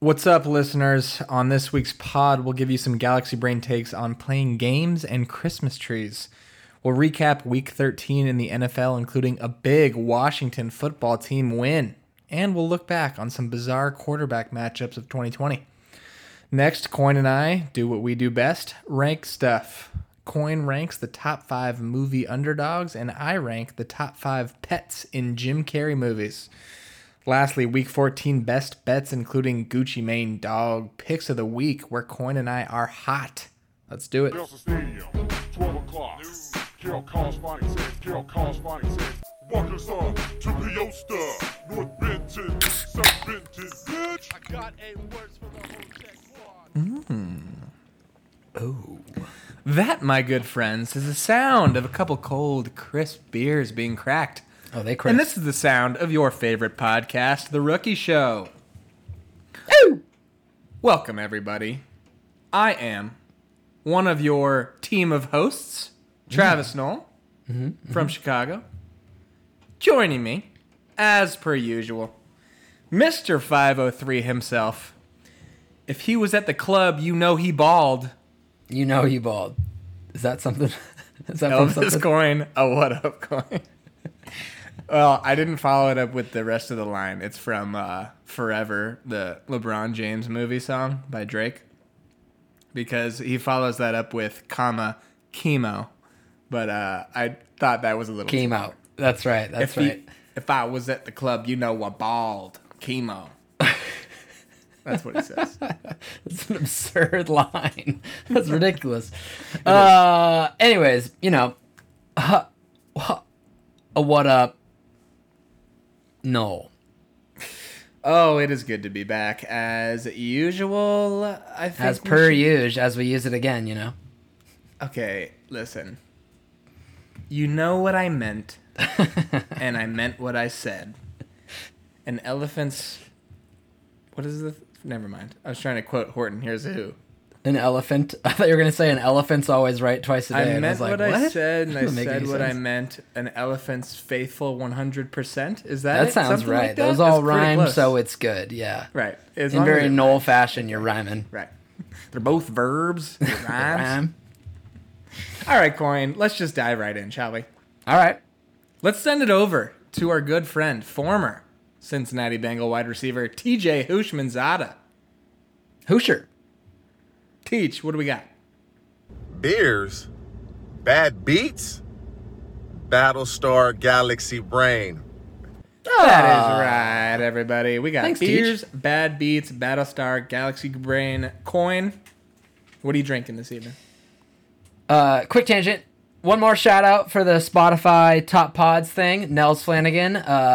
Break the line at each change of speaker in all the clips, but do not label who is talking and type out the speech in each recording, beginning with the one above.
What's up, listeners? On this week's pod, we'll give you some Galaxy Brain takes on playing games and Christmas trees. We'll recap Week 13 in the NFL, including a big Washington football team win. And we'll look back on some bizarre quarterback matchups of 2020. Next, Coin and I do what we do best, rank stuff. Coin ranks the top 5 movie underdogs, and I rank the top 5 pets in Jim Carrey movies. Lastly, Week 14 best bets, including Gucci Mane dog picks of the week, where Coin and I are hot. Let's do it.
Stadium, 12 o'clock. Carol Collins, Walker's on to Peosta, North Benton, South Benton, bitch. I got 8 words for the whole check squad.
Oh. That, my good friends, is the sound of a couple cold, crisp beers being cracked.
Oh, they crisp.
And this is the sound of your favorite podcast, The Rookie Show.
Ooh.
Welcome, everybody. I am one of your team of hosts, Travis Knoll, from Chicago. Joining me, as per usual, Mr. 503 himself. If he was at the club, you know he balled.
You know he bald. Is that something? Is that
Elvis
something?
Coin, a what up coin. Well, I didn't follow it up with the rest of the line. It's from Forever, the LeBron James movie song by Drake. Because he follows that up with comma, chemo. But I thought that was a little...
Chemo. That's right. That's right.
If I was at the club, you know, I balled. Chemo. That's what he says.
It's an absurd line. That's ridiculous. Anyways, you know, what up? No.
Oh, it is good to be back as usual. I think
As per usual, as we use it again, you know.
Okay, listen. You know what I meant, and I meant what I said. An elephant's... What is the... Never mind. I was trying to quote Horton Hears a Who.
An elephant? I thought you were going to say an elephant's always right twice a day.
I meant what I said, and I
Doesn't make
said
any
what I
sense.
meant. An elephant's faithful 100%. Is that it?
That sounds
Something
right.
like that?
Those all
That's pretty
rhyme,
close.
so it's good. Yeah.
Right. As
In
long as
very
it
Knoll
rhymes.
fashion, you're rhyming.
Right. They're both verbs. It rhymes.
Rhyme.
All right, Coin. Let's just dive right in, shall we?
All right.
Let's send it over to our good friend, former Cincinnati Bengal wide receiver, TJ Hushmanzada.
Hoosier.
Teach, what do we got?
Beers, bad beats, Battlestar Galaxy Brain.
That is right, everybody. We got
Thanks,
beers, bad beats, Battlestar, Galaxy Brain, Coin. What are you drinking this evening?
Quick tangent. One more shout out for the Spotify Top Pods thing. Nels Flanagan,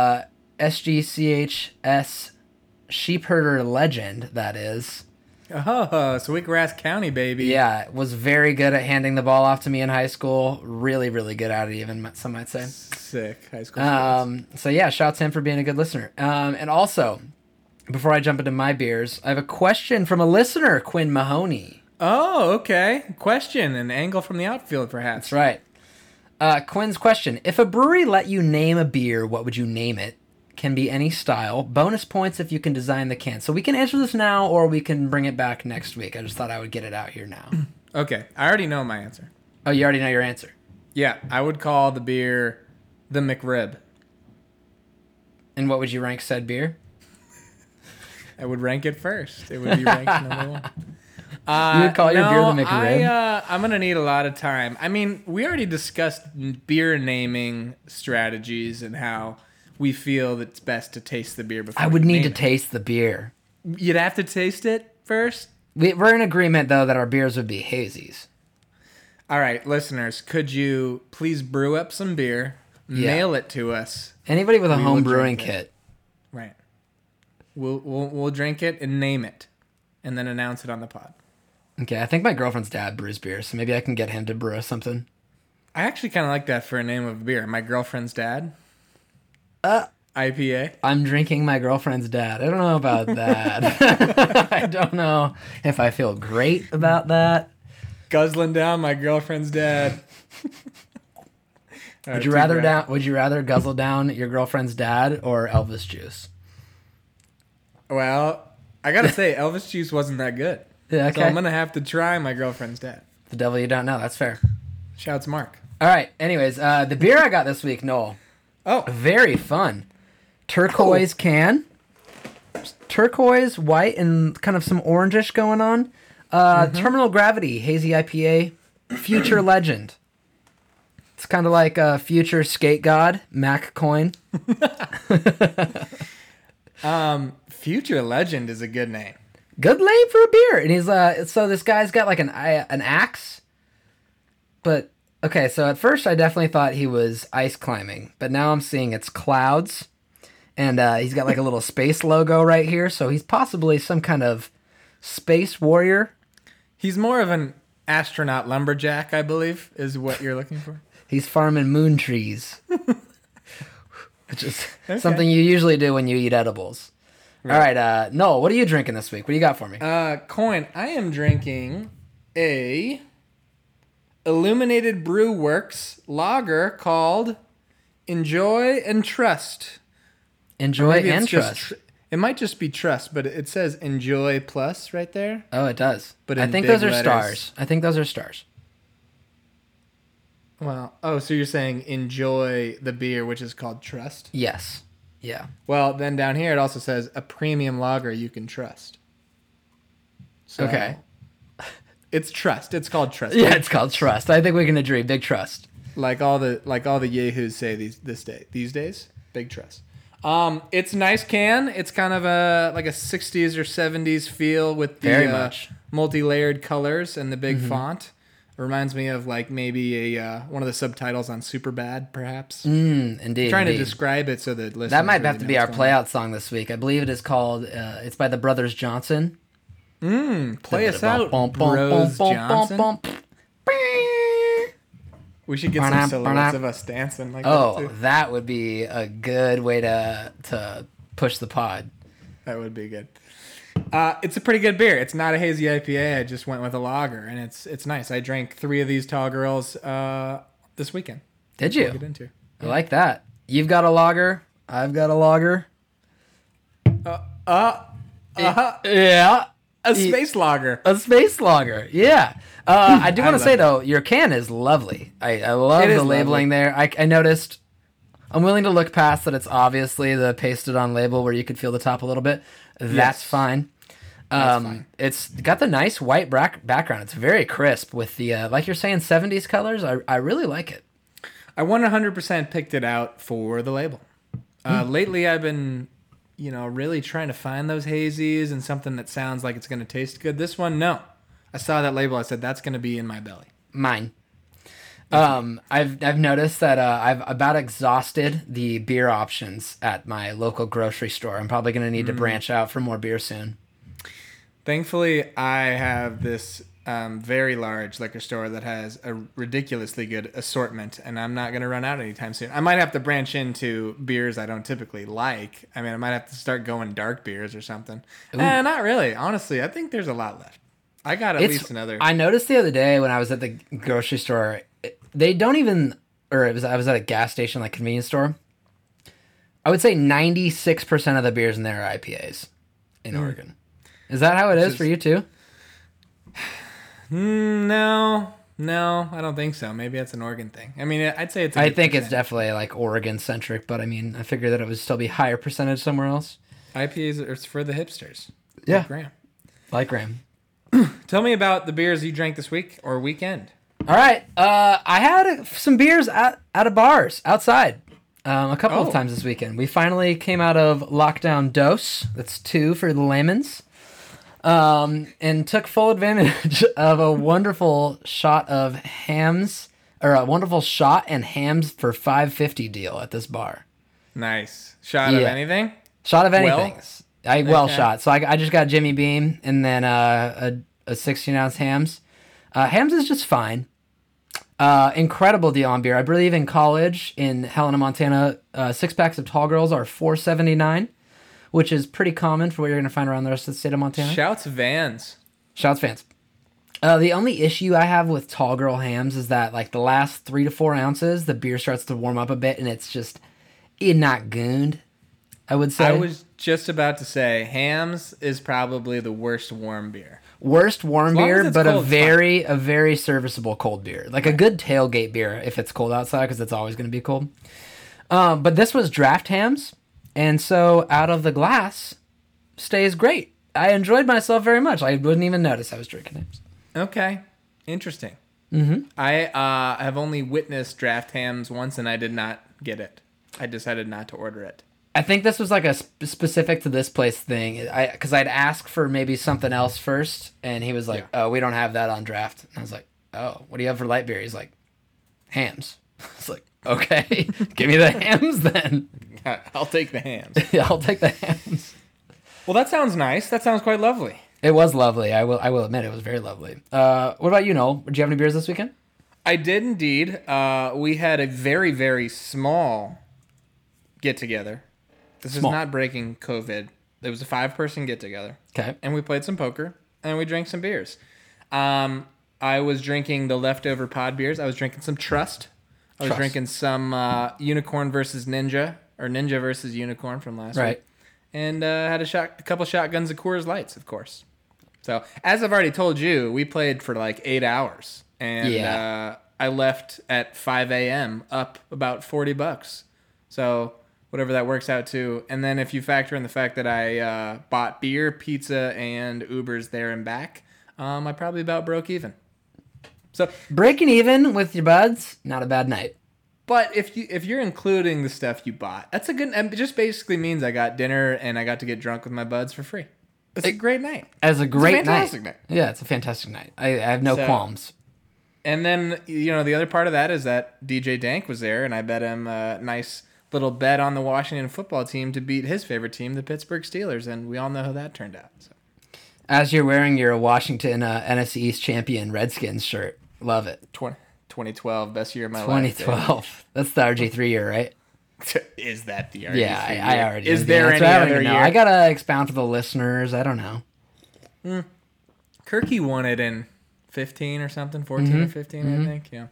SGCHS sheep herder legend, that is.
Oh, Sweetgrass County, baby.
Yeah, was very good at handing the ball off to me in high school. Really, really good at it, even some might say.
Sick. High school sports.
So yeah, shouts to him for being a good listener. And also, before I jump into my beers, I have a question from a listener, Quinn Mahoney.
Oh, okay. Question, an angle from the outfield, perhaps.
That's right. Quinn's question: if a brewery let you name a beer, what would you name it? Can be any style. Bonus points if you can design the can. So we can answer this now, or we can bring it back next week. I just thought I would get it out here now.
Okay, I already know my answer.
Oh, you already know your answer.
Yeah, I would call the beer the McRib.
And what would you rank said beer?
I would rank it first. It would be ranked number 1.
You would call your beer the McRib?
I'm going to need a lot of time. I mean, we already discussed beer naming strategies and how we feel that it's best to taste the beer before
I would
you
need to
name
taste the beer.
it. You'd have to taste it first?
We're in agreement, though, that our beers would be hazies.
All right, listeners, could you please brew up some beer, mail it to us?
Anybody with a
We
home
will
brewing
drink it.
kit.
Right. We'll drink it and name it, and then announce it on the pod.
Okay, I think my girlfriend's dad brews beer, so maybe I can get him to brew us something.
I actually kind of like that for a name of a beer. My girlfriend's dad. IPA.
I'm drinking my girlfriend's dad. I don't know about that. I don't know if I feel great about that.
Guzzling down my girlfriend's dad.
Would you rather guzzle down your girlfriend's dad or Elvis juice?
Well, I gotta say, Elvis juice wasn't that good.
Yeah,
So
okay.
I'm gonna have to try my girlfriend's dad.
The devil you don't know. That's fair.
Shouts Mark.
All right. Anyways, the beer I got this week, Noel.
Oh,
Very fun. Turquoise can. Turquoise, white, and kind of some orangish going on. Terminal Gravity, hazy IPA. Future Legend. It's kind of like a future skate god, Mac Coin.
Future Legend is a good name.
Good name for a beer. And he's so this guy's got like an axe. But okay, so at first I definitely thought he was ice climbing, but now I'm seeing it's clouds. And he's got like a little space logo right here, so he's possibly some kind of space warrior.
He's more of an astronaut lumberjack, I believe, is what you're looking for.
He's farming moon trees. Which is something you usually do when you eat edibles. Right. All right, Noel, what are you drinking this week? What do you got for me?
Coin, I am drinking a Illuminated Brew Works lager called Enjoy and Trust.
Enjoy
Maybe
and
it's just
trust.
it might just be Trust, but it says Enjoy Plus right there.
Oh, it does.
But
I
in
think
big
those are
letters.
stars. I think those are stars.
Well, oh, so you're saying enjoy the beer, which is called Trust?
Yes. Yeah.
Well, then down here it also says a premium lager you can trust. So
Okay.
It's Trust. It's called Trust.
Yeah, it's called trust. I think we can agree. Big trust.
Like all the yahoos say these days. Big Trust. It's a nice can. It's kind of like a 60s or 70s feel with the
Very much.
multi-layered colors and the big font. It reminds me of like maybe one of the subtitles on Superbad, perhaps.
Indeed.
Trying to
indeed.
describe it so that listeners
That might
really
have to
know
be our
what's going
playout song this week. I believe it is called. It's by the Brothers Johnson.
on. Play us out, Bros Johnson. We should get some silhouettes of us dancing like that
Oh,
too.
that would be a good way to push the pod.
That would be good. It's a pretty good beer. It's not a hazy IPA. I just went with a lager, and it's nice. I drank 3 of these tall girls this weekend.
Did
We'll
you?
get into.
I like that. You've got a lager. I've got a lager. Yeah.
A space lager.
A space lager. Yeah. I do
I
want to
love
say,
it.
though, your can is lovely. I love
It is
the labeling
lovely.
there. I noticed. I'm willing to look past that it's obviously the pasted on label where you could feel the top a little bit. That's
Yes.
fine.
Fine.
It's got the nice white background. It's very crisp with the, like you're saying, 70s colors. I really like it.
I 100% picked it out for the label. Lately, I've been, really trying to find those hazies and something that sounds like it's going to taste good. This one, no. I saw that label. I said, that's going to be in my belly.
Mine. I've noticed that I've about exhausted the beer options at my local grocery store. I'm probably going to need to branch out for more beer soon.
Thankfully, I have this very large liquor store that has a ridiculously good assortment, and I'm not going to run out anytime soon. I might have to branch into beers I don't typically like. I mean, I might have to start going dark beers or something. Not really. Honestly, I think there's a lot left. I got at least another.
I noticed the other day when I was at the grocery store, they don't even, I was at a gas station, like convenience store. I would say 96% of the beers in there are IPAs in Oregon. Is that how it is for you too?
No, I don't think so. Maybe that's an Oregon thing. I mean, I'd say it's.
I think it's definitely like Oregon centric, but I mean, I figured that it would still be higher percentage somewhere else.
IPAs are for the hipsters.
Yeah.
Like Graham.
Like Graham.
Tell me about the beers you drank this week or weekend.
All right. I had some beers out of bars outside a couple of times this weekend. We finally came out of lockdown dose. That's 2 for the layman's. And took full advantage of a wonderful shot of hams, or a wonderful shot and hams for $5.50 deal at this bar.
Nice. Shot of
Yeah.
anything?
Shot of anything. Well
Okay.
shot. So I just got Jimmy Beam and then a 16-ounce hams. Hams is just fine. Incredible deal on beer. I believe in college in Helena, Montana, 6-packs of Tall Girls are $4.79, which is pretty common for what you're going to find around the rest of the state of Montana.
Shouts Vans.
Shouts fans. The only issue I have with Tall Girl hams is that like the last 3 to 4 ounces, the beer starts to warm up a bit and it's just not gooned. I would say.
I was just about to say Hams is probably the worst warm beer.
Worst warm
long as
beer,
it's
but
cold, it's
a very serviceable cold beer. Like a good tailgate beer if it's cold outside, because it's always going to be cold. But this was draft Hams, and so out of the glass stays great. I enjoyed myself very much. I wouldn't even notice I was drinking Hams.
Okay, interesting. Mm-hmm. I have only witnessed draft Hams once, and I did not get it. I decided not to order it.
I think this was like a specific to this place thing. Because I'd ask for maybe something else first, and he was like, "Oh, we don't have that on draft." And I was like, "Oh, what do you have for light beer?" He's like, "Hams." I was like, "Okay, give me the Hams then."
I'll take the Hams.
Yeah, I'll take the Hams.
Well, that sounds nice. That sounds quite lovely.
It was lovely. I will admit it was very lovely. What about you, Noel? Did you have any beers this weekend?
I did indeed. We had a very, very small get-together. This
Small.
is not breaking COVID. It was a 5-person get-together.
Okay.
And we played some poker, and we drank some beers. I was drinking the leftover pod beers. I was drinking some Trust. I was
Trust.
drinking some Unicorn versus Ninja, or Ninja versus Unicorn from last
Right.
week. And had a couple shotguns of Coors Lights, of course. So, as I've already told you, we played for like 8 hours. And
Yeah.
I left at 5 a.m. up about $40. So, whatever that works out to. And then if you factor in the fact that I bought beer, pizza, and Ubers there and back, I probably about broke even. So,
Breaking even with your buds, not a bad night.
but if you're including the stuff you bought, that's a good. It just basically means I got dinner and I got to get drunk with my buds for free. It's a great night.
As a great
fantastic night.
Yeah, it's a fantastic night. I have no
So-
qualms.
And then the other part of that is that DJ Dank was there, and I bet him a nice little bet on the Washington football team to beat his favorite team, the Pittsburgh Steelers, and we all know how that turned out. So.
As you're wearing your Washington NFC East champion Redskins shirt, love it.
2012, best year of my life.
2012. That's the RG3 year, right?
Is that the RG3
Yeah,
year?
I already.
Is
knew the
there
answer.
any
I don't
other
even know.
year?
I gotta expound to the listeners. I don't know.
Kirky won it in 15 or something, 14 or 15, I think. Yeah.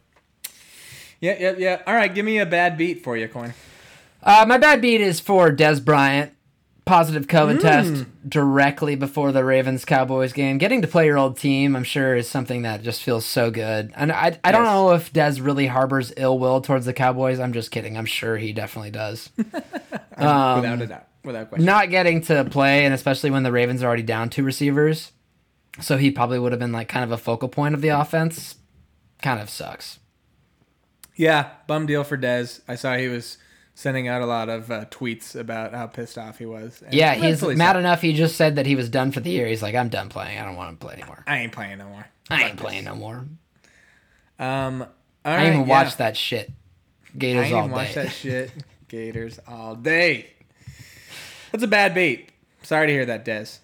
Yeah. All right, give me a bad beat for you, Coin.
My bad beat is for Des Bryant. Positive COVID test directly before the Ravens-Cowboys game. Getting to play your old team, I'm sure, is something that just feels so good. And I don't
Yes.
know if Des really harbors ill will towards the Cowboys. I'm just kidding. I'm sure he definitely does.
Without a doubt. Without question.
Not getting to play, and especially when the Ravens are already down 2 receivers. So he probably would have been like kind of a focal point of the offense. Kind of sucks.
Yeah, bum deal for Dez. I saw he was sending out a lot of tweets about how pissed off he was. And
Yeah, he's
rightfully
mad
so.
enough. He just said that he was done for the year. He's like, I'm done playing. I don't want to play anymore.
I ain't playing no more.
I ain't playing no more.
All
I
right,
didn't even
yeah.
watch that shit.
I
Gators
ain't
all
even
day.
watch that shit. Gators all day. That's a bad beat. Sorry to hear that, Dez.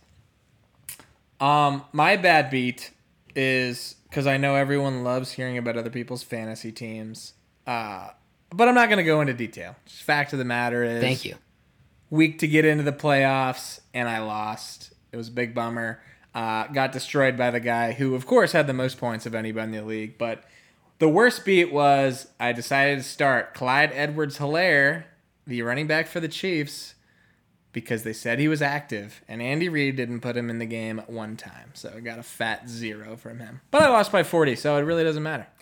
My bad beat is because I know everyone loves hearing about other people's fantasy teams. But I'm not going to go into detail. Just fact of the matter is,
Thank you.
week to get into the playoffs, and I lost. It was a big bummer. Got destroyed by the guy who, of course, had the most points of anybody in the league. But the worst beat was I decided to start Clyde Edwards-Helaire, the running back for the Chiefs, because they said he was active, and Andy Reid didn't put him in the game one time. So I got a fat 0 from him. But I lost by 40, so it really doesn't matter.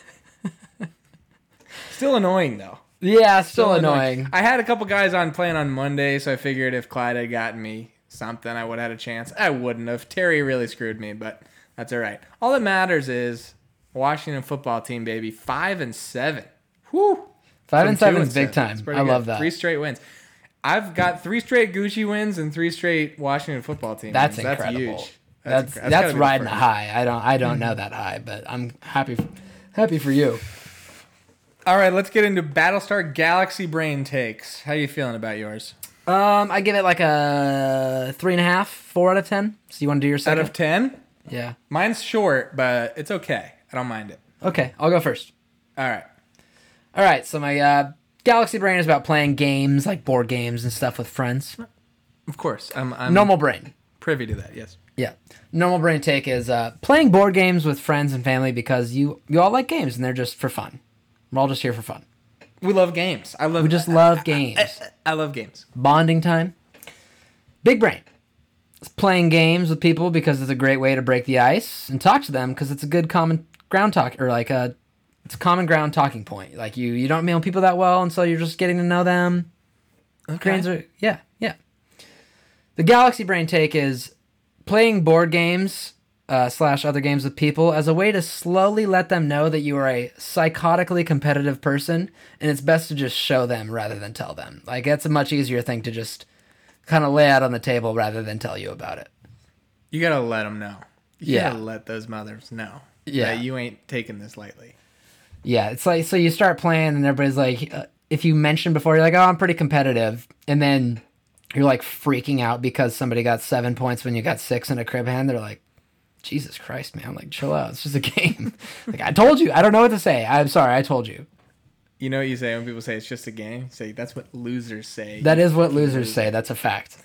Still annoying, though.
Yeah, still annoying.
I had a couple guys on playing on Monday, so I figured if Clyde had gotten me something, I would have had a chance. I wouldn't have. Terry really screwed me, but that's all right. All that matters is Washington football team, baby. 5-7. Whew.
5 and
From
7
2
is big
and 7.
time.
It's pretty
I
good.
love that.
3 straight wins. I've got 3 straight Gucci wins and 3 straight Washington football team
That's
wins.
incredible.
That's huge.
That's
gotta be the
riding a
first.
high. I don't know that high, but I'm happy for you.
All right, let's get into Battlestar Galaxy Brain takes. How you feeling about yours?
I give it like a 3.5, 4 out of 10. So you want to do your
Out
second?
of 10?
Yeah.
Mine's short, but it's okay. I don't mind it.
Okay, I'll go first.
All right.
All right, so my Galaxy Brain is about playing games, like board games and stuff with friends.
Of course. I'm
Normal Brain.
privy to that, yes.
Yeah. Normal Brain take is playing board games with friends and family because you all like games and they're just for fun. We're all just here for fun.
We love games.
We just love games.
I love games.
Bonding time. Big brain. It's playing games with people because it's a great way to break the ice and talk to them because it's a good common ground talk or like it's a common ground talking point. Like you don't know people that well, and so you're just getting to know them.
Okay.
Yeah. The Galaxy Brain take is playing board games / other games with people as a way to slowly let them know that you are a psychotically competitive person, and it's best to just show them rather than tell them. Like, that's a much easier thing to just kind of lay out on the table rather than tell you about it.
You gotta let them know. You
Yeah.
gotta let those mothers know.
Yeah.
That you ain't taking this lightly.
Yeah, it's like, so you start playing and everybody's like, if you mention before, you're like, oh, I'm pretty competitive. And then you're like freaking out because somebody got 7 points when you got 6 in a crib hand. They're like, Jesus Christ, man. Like, chill out. It's just a game. Like, I told you. I don't know what to say. I'm sorry. I told you.
You know what you say when people say it's just a game? You say that's what losers say.
That is what losers say. That's a fact.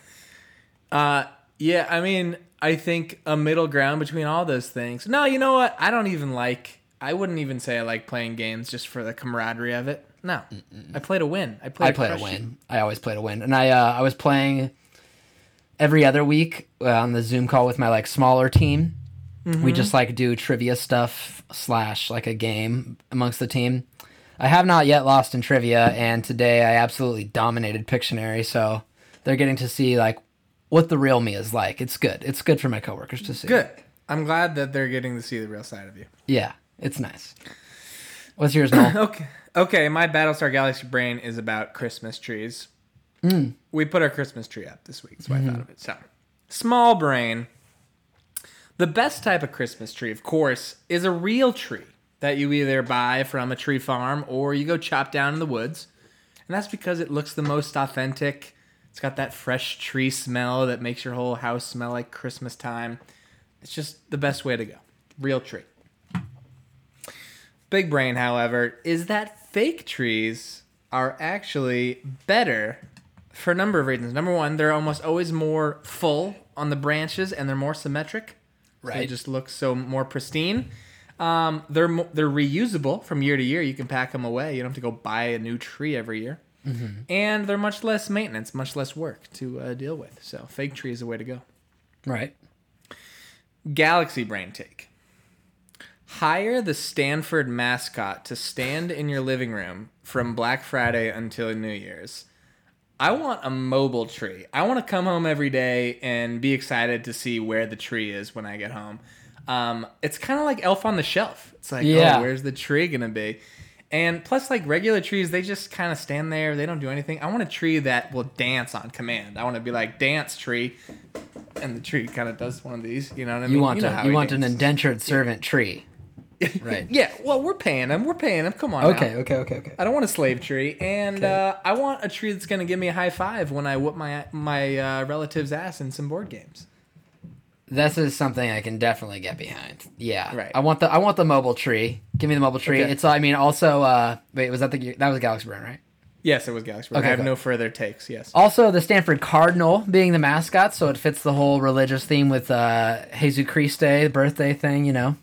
Yeah, I mean, I think a middle ground between all those things. No, you know what? I wouldn't even say I like playing games just for the camaraderie of it. No. I play to win. I play
to win. I always play to win. And I was playing every other week on the Zoom call with my like smaller team. Mm-hmm. We just like do trivia stuff / like a game amongst the team. I have not yet lost in trivia, and today I absolutely dominated Pictionary, so they're getting to see like what the real me is like. It's good. It's good for my coworkers to see.
Good. I'm glad that they're getting to see the real side of you.
Yeah, it's nice. What's yours, Noel?
Okay, my Battlestar Galaxy brain is about Christmas trees. We put our Christmas tree up this week, so I thought of it. So, small brain. The best type of Christmas tree, of course, is a real tree that you either buy from a tree farm or you go chop down in the woods. And that's because it looks the most authentic. It's got that fresh tree smell that makes your whole house smell like Christmas time. It's just the best way to go. Real tree. Big brain, however, is that fake trees are actually better for a number of reasons. Number one, they're almost always more full on the branches and they're more symmetric.
Right.
So they just look so more pristine. They're reusable from year to year. You can pack them away. You don't have to go buy a new tree every year. Mm-hmm. And they're much less maintenance, much less work to deal with. So fake tree is the way to go.
Right.
Galaxy brain take. Hire the Stanford mascot to stand in your living room from Black Friday until New Year's. I want a mobile tree. I want to come home every day and be excited to see where the tree is when I get home. It's kind of like Elf on the Shelf. It's like,
yeah.
Oh, where's the tree going to be? And plus, like regular trees, they just kind of stand there. They don't do anything. I want a tree that will dance on command. I want to be like, dance tree. And the tree kind of does one of these. You know what I mean?
You want an indentured servant tree. Right.
Yeah, well, we're paying him. Come on
Okay.
now. I don't want a slave tree. And I want a tree that's going to give me a high five when I whoop my relative's ass in some board games.
This is something I can definitely get behind. Yeah.
Right.
I want the mobile tree. Give me the mobile tree.
Okay.
It's also wait, was that was Galaxy Brain, right?
Yes, it was Galaxy Brain.
Okay,
I have
cool.
no further takes, yes.
Also, the Stanford Cardinal being the mascot, so it fits the whole religious theme with Jesus Christ, the birthday thing, you know.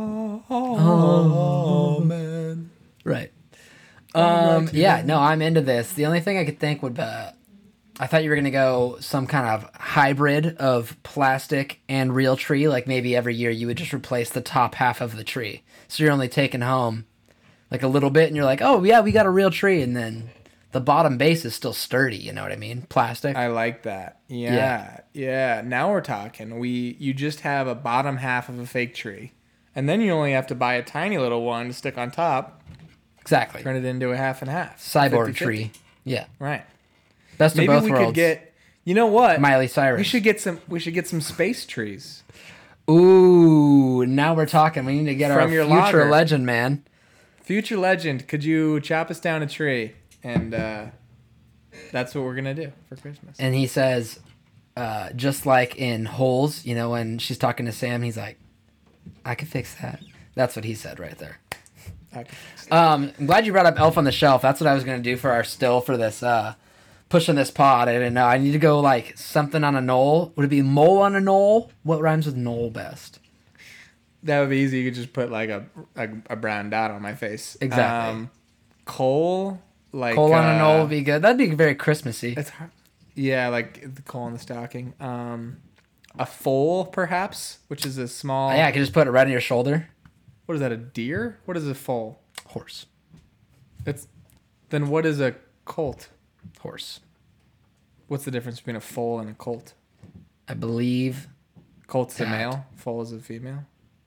Oh man.
Right. Yeah, no, I'm into this. The only thing I could think would I thought you were going to go some kind of hybrid of plastic and real tree, like maybe every year you would just replace the top half of the tree. So you're only taking home like a little bit and you're like, "Oh, yeah, we got a real tree." And then the bottom base is still sturdy, you know what I mean? Plastic.
I like that. Yeah. Now we're talking. You just have a bottom half of a fake tree. And then you only have to buy a tiny little one to stick on top.
Exactly.
Turn it into a half and half.
Cyborg
50-50.
tree. Yeah.
Right.
Best
Maybe
of both
we
worlds.
could get. You know what?
Miley Cyrus.
We should get some space trees.
Ooh, now we're talking. We need to get
From
our
your
future
logger.
legend, man.
Future legend, could you chop us down a tree? And that's what we're gonna do for Christmas.
And he says, just like in Holes, you know, when she's talking to Sam, he's like, "I could fix that." That's what he said right there.
Okay.
I'm glad you brought up Elf on the Shelf. That's what I was going to do for our still for this, pushing this pod. I didn't know. I need to go like something on a knoll. Would it be mole on a knoll? What rhymes with knoll best?
That would be easy. You could just put like a brown dot on my face.
Exactly.
Coal like
Coal on a knoll would be good. That'd be very Christmassy.
It's hard. Yeah, like the coal in the stocking. A foal, perhaps, which is a small.
Yeah, I could just put it right on your shoulder.
What is that? A deer? What is a foal?
Horse.
It's. Then what is a colt?
Horse.
What's the difference between a foal and a colt?
I believe.
Colt's a
That.
male. Foal is a female.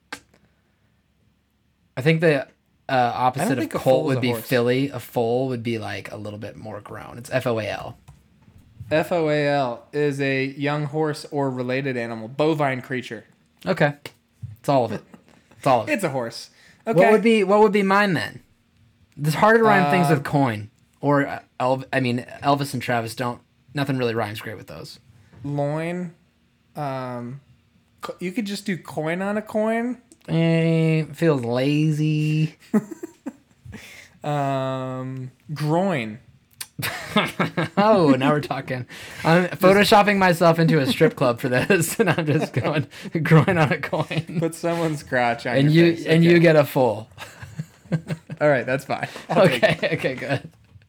I think the opposite of
think a
colt
foal is
would
a
be
horse.
filly. A foal would be like a little bit more grown. It's FOAL.
FOAL is a young horse or related animal, bovine creature.
Okay. It's all of it. It's all of it.
It's a horse. Okay.
What would be mine then? It's hard to rhyme things with coin. Or Elvis and Travis don't. Nothing really rhymes great with those.
Loin. You could just do coin on a coin.
Feels lazy.
Groin.
Oh, now we're talking. I'm photoshopping myself into a strip club for this, and I'm just going groin on a coin.
Put someone's crotch on
And
your
you
face.
and you get a full.
All right, that's fine. I'll take it.
Okay, good.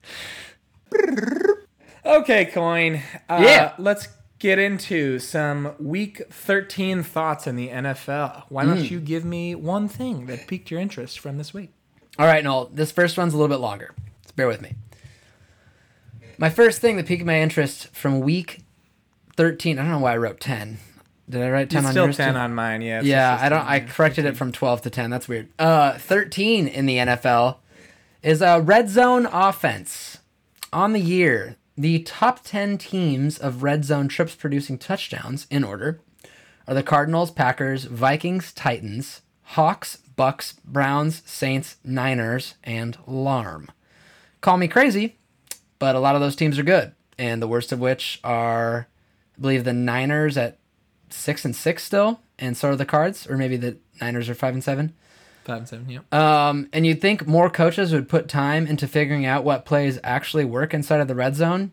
Okay, coin.
Yeah.
Let's get into some Week 13 thoughts in the NFL. Why don't you give me one thing that piqued your interest from this week?
All right, Noel. This first one's a little bit longer. So bear with me. My first thing that piqued my interest from Week 13. I don't know why I wrote 10. Did I write 10
It's
on
still
yours
10
too?
on mine. Yeah. it's
Yeah,
just
I don't.
10,
I
yeah.
corrected it from 12 to 10. That's weird. 13 in the NFL is a red zone offense. On the year, the top 10 teams of red zone trips producing touchdowns in order are the Cardinals, Packers, Vikings, Titans, Hawks, Bucks, Browns, Saints, Niners, and Larm. Call me crazy, but a lot of those teams are good, and the worst of which are, I believe, the Niners at 6-6 still, and so are the Cards, or maybe the Niners are 5-7.
5 and 7, yeah.
And you'd think more coaches would put time into figuring out what plays actually work inside of the red zone.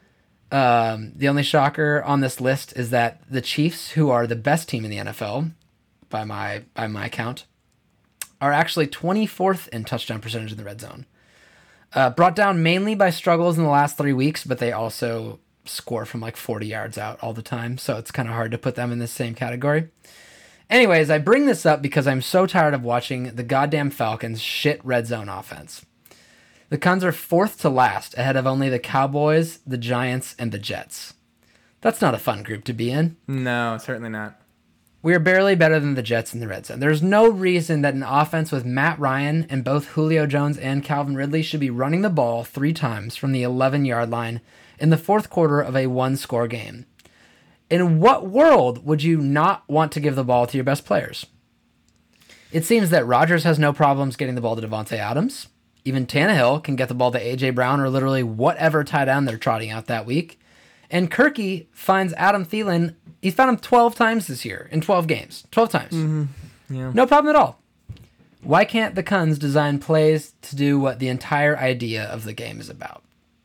The only shocker on this list is that the Chiefs, who are the best team in the NFL, by my count, are actually 24th in touchdown percentage in the red zone. Brought down mainly by struggles in the last 3 weeks, but they also score from like 40 yards out all the time, so it's kind of hard to put them in the same category. Anyways, I bring this up because I'm so tired of watching the goddamn Falcons' shit red zone offense. The Cons are 4th to last, ahead of only the Cowboys, the Giants, and the Jets. That's not a fun group to be in.
No, certainly not.
We are barely better than the Jets in the red zone. There's no reason that an offense with Matt Ryan and both Julio Jones and Calvin Ridley should be running the ball 3 times from the 11-yard line in the fourth quarter of a one-score game. In what world would you not want to give the ball to your best players? It seems that Rodgers has no problems getting the ball to Devontae Adams. Even Tannehill can get the ball to A.J. Brown or literally whatever tight end they're trotting out that week. And Kirky finds Adam Thielen. He's found him 12 times this year in 12 games. 12 times.
Yeah.
No problem at all. Why can't the Cuns design plays to do what the entire idea of the game is about?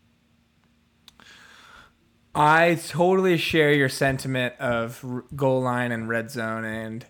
I totally share your sentiment of goal line and red zone and,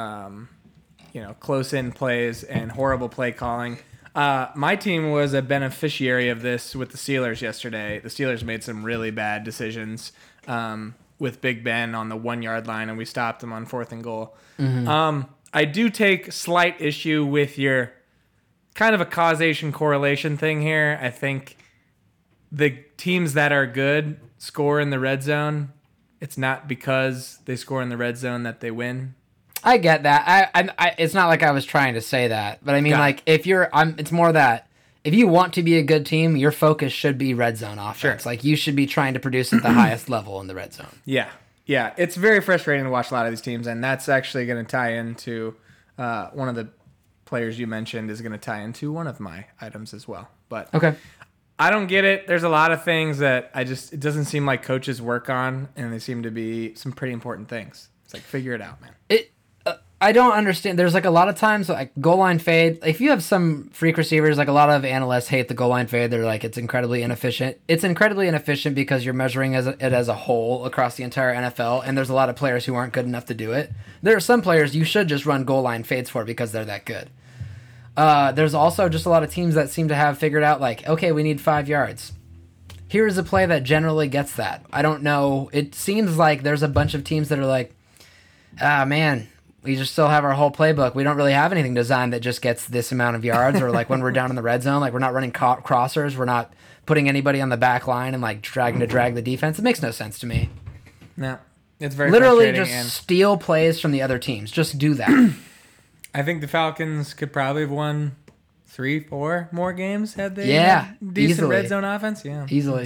close in plays and horrible play calling. My team was a beneficiary of this with the Steelers yesterday. The Steelers made some really bad decisions with Big Ben on the 1-yard line, and we stopped him on 4th and goal. I do take slight issue with your kind of a causation correlation thing here. I think the teams that are good score in the red zone. It's not because they score in the red zone that they win.
I get that. I it's not like I was trying to say that, but I mean,
Got it.
like, if you're, it's more that if you want to be a good team, your focus should be red zone offense.
Sure.
Like, you should be trying to produce at the highest level in the red zone.
Yeah. It's very frustrating to watch a lot of these teams, and that's actually going to tie into one of the players you mentioned is going to tie into one of my items as well. But
Okay.
I don't get it. There's a lot of things that it doesn't seem like coaches work on, and they seem to be some pretty important things. It's like, figure it out, man.
I don't understand. There's like a lot of times like goal line fade. If you have some freak receivers, like a lot of analysts hate the goal line fade. They're like, it's incredibly inefficient. It's incredibly inefficient because you're measuring it as a whole across the entire NFL, and there's a lot of players who aren't good enough to do it. There are some players you should just run goal line fades for because they're that good. There's also just a lot of teams that seem to have figured out, like, okay, we need 5 yards. Here's a play that generally gets that. I don't know. It seems like there's a bunch of teams that are like, man, we just still have our whole playbook. We don't really have anything designed that just gets this amount of yards. Or like when we're down in the red zone, like we're not running crossers. We're not putting anybody on the back line and like drag the defense. It makes no sense to me.
No, it's very
Literally
frustrating,
just
and
steal plays from the other teams. Just do that.
I think the Falcons could probably have won 3-4 more games had they
Yeah,
had decent
easily.
red zone offense. Yeah.
Easily.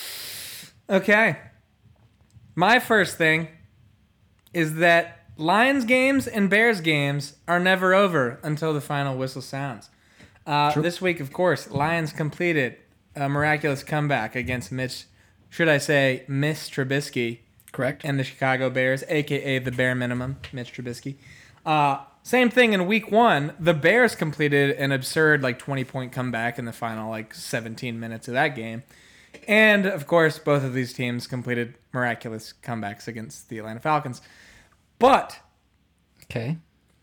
Okay. My first thing is that Lions games and Bears games are never over until the final whistle sounds. This week, of course, Lions completed a miraculous comeback against Miss Trubisky
Correct.
and the Chicago Bears, a.k.a. the bare minimum, Mitch Trubisky. Same thing in week 1. The Bears completed an absurd 20-point comeback in the final 17 minutes of that game. And, of course, both of these teams completed miraculous comebacks against the Atlanta Falcons. But
Okay.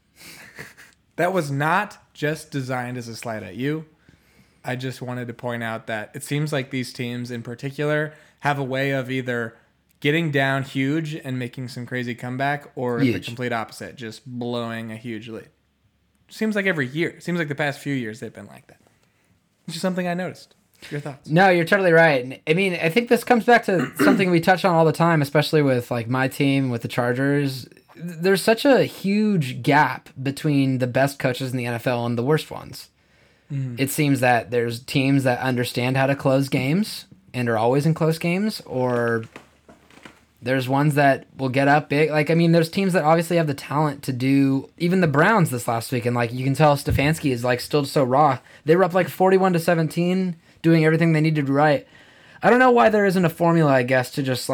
that was not just designed as a slight at you. I just wanted to point out that it seems like these teams in particular have a way of either getting down huge and making some crazy comeback, or the
Huge.
complete opposite, just blowing a huge lead. Seems like every year. Seems like the past few years they've been like that. It's just something I noticed. Your thoughts?
No, you're totally right. And, I mean, I think this comes back to something we touch on all the time, especially with my team, with the Chargers. There's such a huge gap between the best coaches in the NFL and the worst ones. It seems that there's teams that understand how to close games and are always in close games, or there's ones that will get up big. There's teams that obviously have the talent to do. Even the Browns this last week, and you can tell Stefanski is still so raw. They were up 41-17, doing everything they needed to do right. I don't know why there isn't a formula, I guess, to just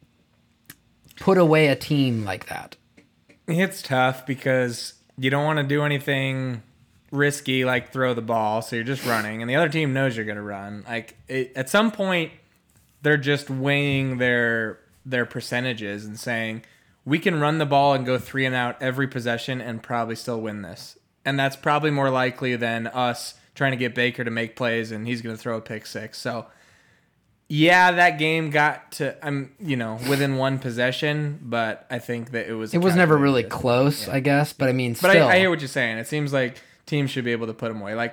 put away a team like that.
It's tough because you don't want to do anything risky like throw the ball, so you're just running, and the other team knows you're going to run. At some point, they're just weighing their percentages and saying, we can run the ball and go 3 and out every possession and probably still win this. And that's probably more likely than us trying to get Baker to make plays and he's going to throw a pick 6. So, yeah, that game got to within one possession, but I think that it was
never really close, I guess. But still.
But I hear what you're saying. It seems like teams should be able to put them away.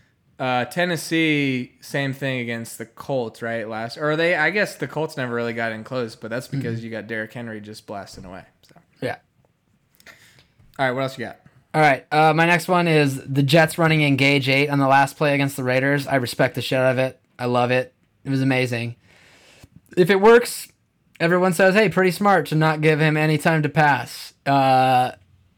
Tennessee, same thing against the Colts, right? I guess the Colts never really got in close, but that's because you got Derrick Henry just blasting away. So.
Yeah.
All right, what else you got?
All right, my next one is the Jets running Engage 8 on the last play against the Raiders. I respect the shit out of it. I love it. It was amazing. If it works, everyone says, hey, pretty smart to not give him any time to pass. I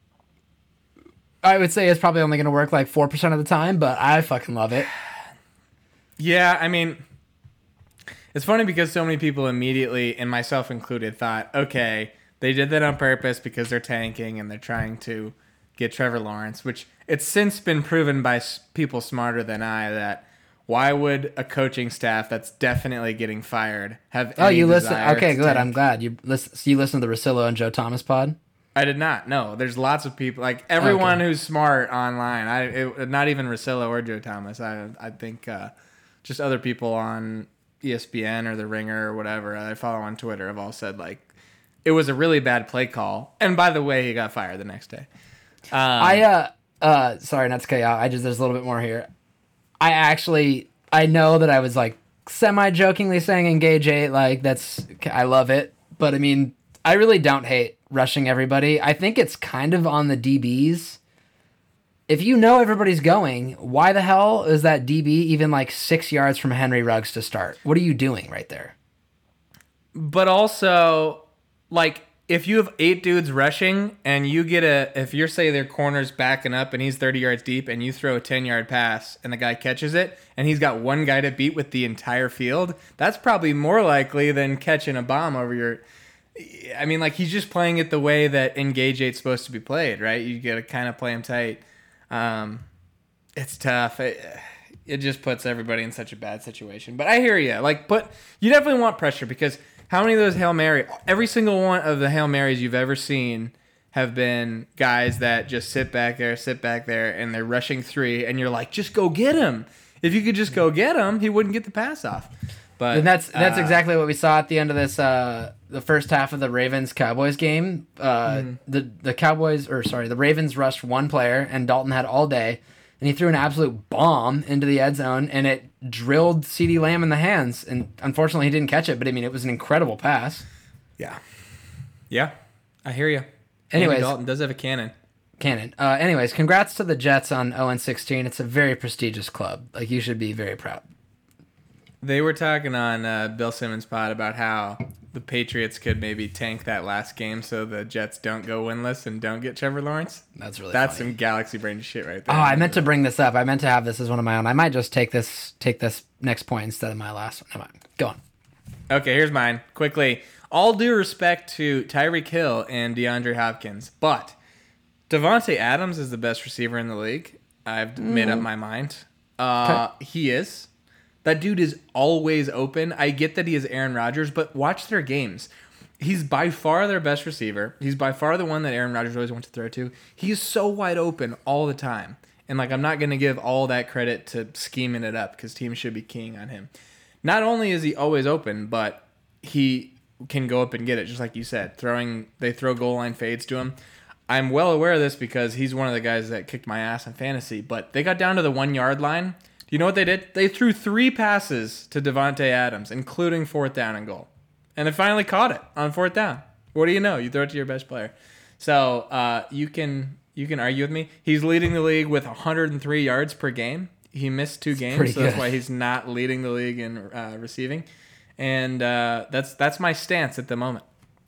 would say it's probably only going to work 4% of the time, but I fucking love it.
Yeah, it's funny because so many people immediately, and myself included, thought, okay, they did that on purpose because they're tanking and they're trying to get Trevor Lawrence, which it's since been proven by people smarter than I that why would a coaching staff that's definitely getting fired have any
you listen?
desire
Okay,
to
good.
tank?
I'm glad you listen. So you listen to the Rosillo and Joe Thomas pod.
I did not. No, there's lots of people, everyone who's smart online. Not even Rosillo or Joe Thomas. I think just other people on ESPN or The Ringer or whatever I follow on Twitter have all said it was a really bad play call. And by the way, he got fired the next day.
Sorry not to cut you out. There's a little bit more here. I know that I was semi-jokingly saying Engage 8, I love it. But I really don't hate rushing everybody. I think it's kind of on the DBs. If you know everybody's going, why the hell is that DB even 6 yards from Henry Ruggs to start? What are you doing right there?
But also, if you have 8 dudes rushing and you get if you're say their corner's backing up and he's 30 yards deep and you throw a 10-yard pass and the guy catches it and he's got one guy to beat with the entire field, that's probably more likely than catching a bomb over your... he's just playing it the way that Engage 8's supposed to be played, right? You got to kind of play him tight. It's tough. It just puts everybody in such a bad situation. But I hear you. But you definitely want pressure because how many of those Hail Mary, every single one of the Hail Marys you've ever seen have been guys that just sit back there, and they're rushing 3, and you're like, just go get him. If you could just go get him, he wouldn't get the pass off. But
And that's exactly what we saw at the end of this, the first half of the Ravens-Cowboys game. The Ravens rushed one player, and Dalton had all day, and he threw an absolute bomb into the end zone, and it drilled CeeDee Lamb in the hands. And unfortunately, he didn't catch it, but I mean, it was an incredible pass.
Yeah, I hear you.
Anyways.
Dalton does have a cannon.
Anyways, congrats to the Jets on 0-16. It's a very prestigious club. Like, you should be very proud.
They were talking on Bill Simmons' pod about how the Patriots could maybe tank that last game so the Jets don't go winless and don't get Trevor Lawrence.
That's really
That's
funny.
some galaxy brain shit right there.
Oh, I meant to bring this up. I meant to have this as one of my own. I might just take this next point instead of my last one. Never mind. Go on.
Okay, here's mine. Quickly. All due respect to Tyreek Hill and DeAndre Hopkins, but Devontae Adams is the best receiver in the league. I've made up my mind. He is. That dude is always open. I get that he is Aaron Rodgers, but watch their games. He's by far their best receiver. He's by far the one that Aaron Rodgers always wants to throw to. He's so wide open all the time. And like, I'm not going to give all that credit to scheming it up because teams should be keying on him. Not only is he always open, but he can go up and get it, just like you said. They throw goal line fades to him. I'm well aware of this because he's one of the guys that kicked my ass in fantasy. But they got down to the 1 yard line. Do you know what they did? They threw 3 passes to Devontae Adams, including 4th down and goal. And they finally caught it on 4th down. What do you know? You throw it to your best player. So you can argue with me. He's leading the league with 103 yards per game. He missed 2 games, so that's why he's not leading the league in receiving. And that's my stance at the moment.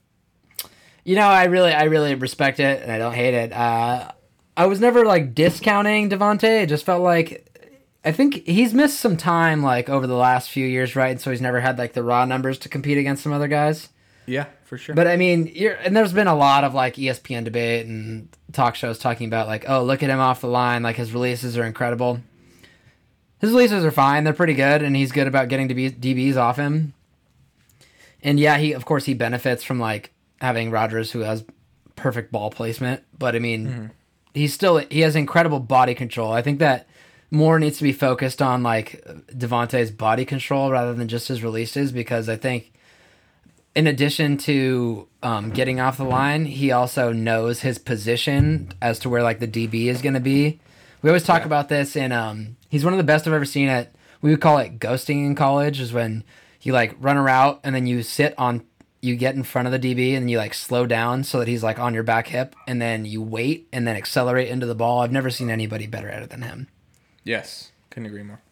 You know, I really respect it, and I don't hate it. I was never like discounting Devontae. It just felt like I think he's missed some time like over the last few years, right? And so he's never had like the raw numbers to compete against some other guys.
Yeah, for sure.
But I mean, and there's been a lot of like ESPN debate and talk shows talking about like, oh, look at him off the line, like his releases are incredible. His releases are fine; they're pretty good, and he's good about getting DBs off him. And yeah, he benefits from like having Rodgers, who has perfect ball placement. But I mean, he has incredible body control. I think that more needs to be focused on like Devontae's body control rather than just his releases, because I think in addition to getting off the line, he also knows his position as to where like the DB is going to be. We always talk about this, and he's one of the best I've ever seen at, we would call it ghosting in college, is when you like run a route and then you get in front of the DB and you like slow down so that he's like on your back hip, and then you wait and then accelerate into the ball. I've never seen anybody better at it than him.
Yes, couldn't agree more.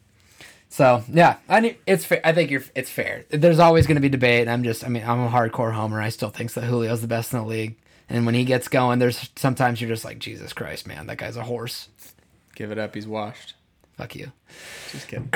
So yeah, it's fair. I think it's fair. There's always going to be debate. I'm a hardcore homer. I still think that Julio's the best in the league, and when he gets going, there's sometimes you're just like, Jesus Christ, man, that guy's a horse.
Give it up. He's washed.
Fuck you.
Just kidding.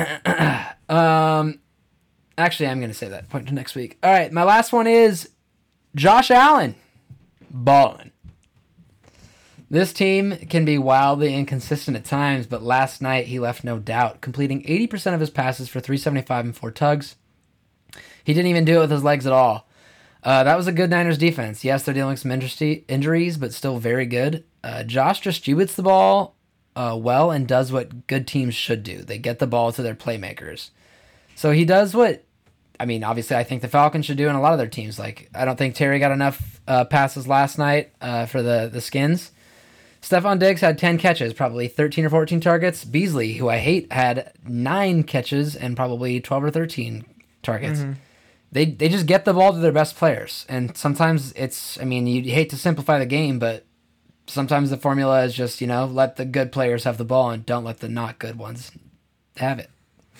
Actually, I'm going to say that point to next week. All right, my last one is Josh Allen. Ballin'. This team can be wildly inconsistent at times, but last night he left no doubt, completing 80% of his passes for 375 and 4 tugs. He didn't even do it with his legs at all. That was a good Niners defense. Yes, they're dealing with some injuries, but still very good. Josh distributes the ball well and does what good teams should do. They get the ball to their playmakers. So he does what, obviously I think the Falcons should do in a lot of their teams. Like, I don't think Terry got enough passes last night for the Skins. Stephon Diggs had 10 catches, probably 13 or 14 targets. Beasley, who I hate, had 9 catches and probably 12 or 13 targets. Mm-hmm. They just get the ball to their best players. And sometimes you hate to simplify the game, but sometimes the formula is just, let the good players have the ball and don't let the not good ones have it.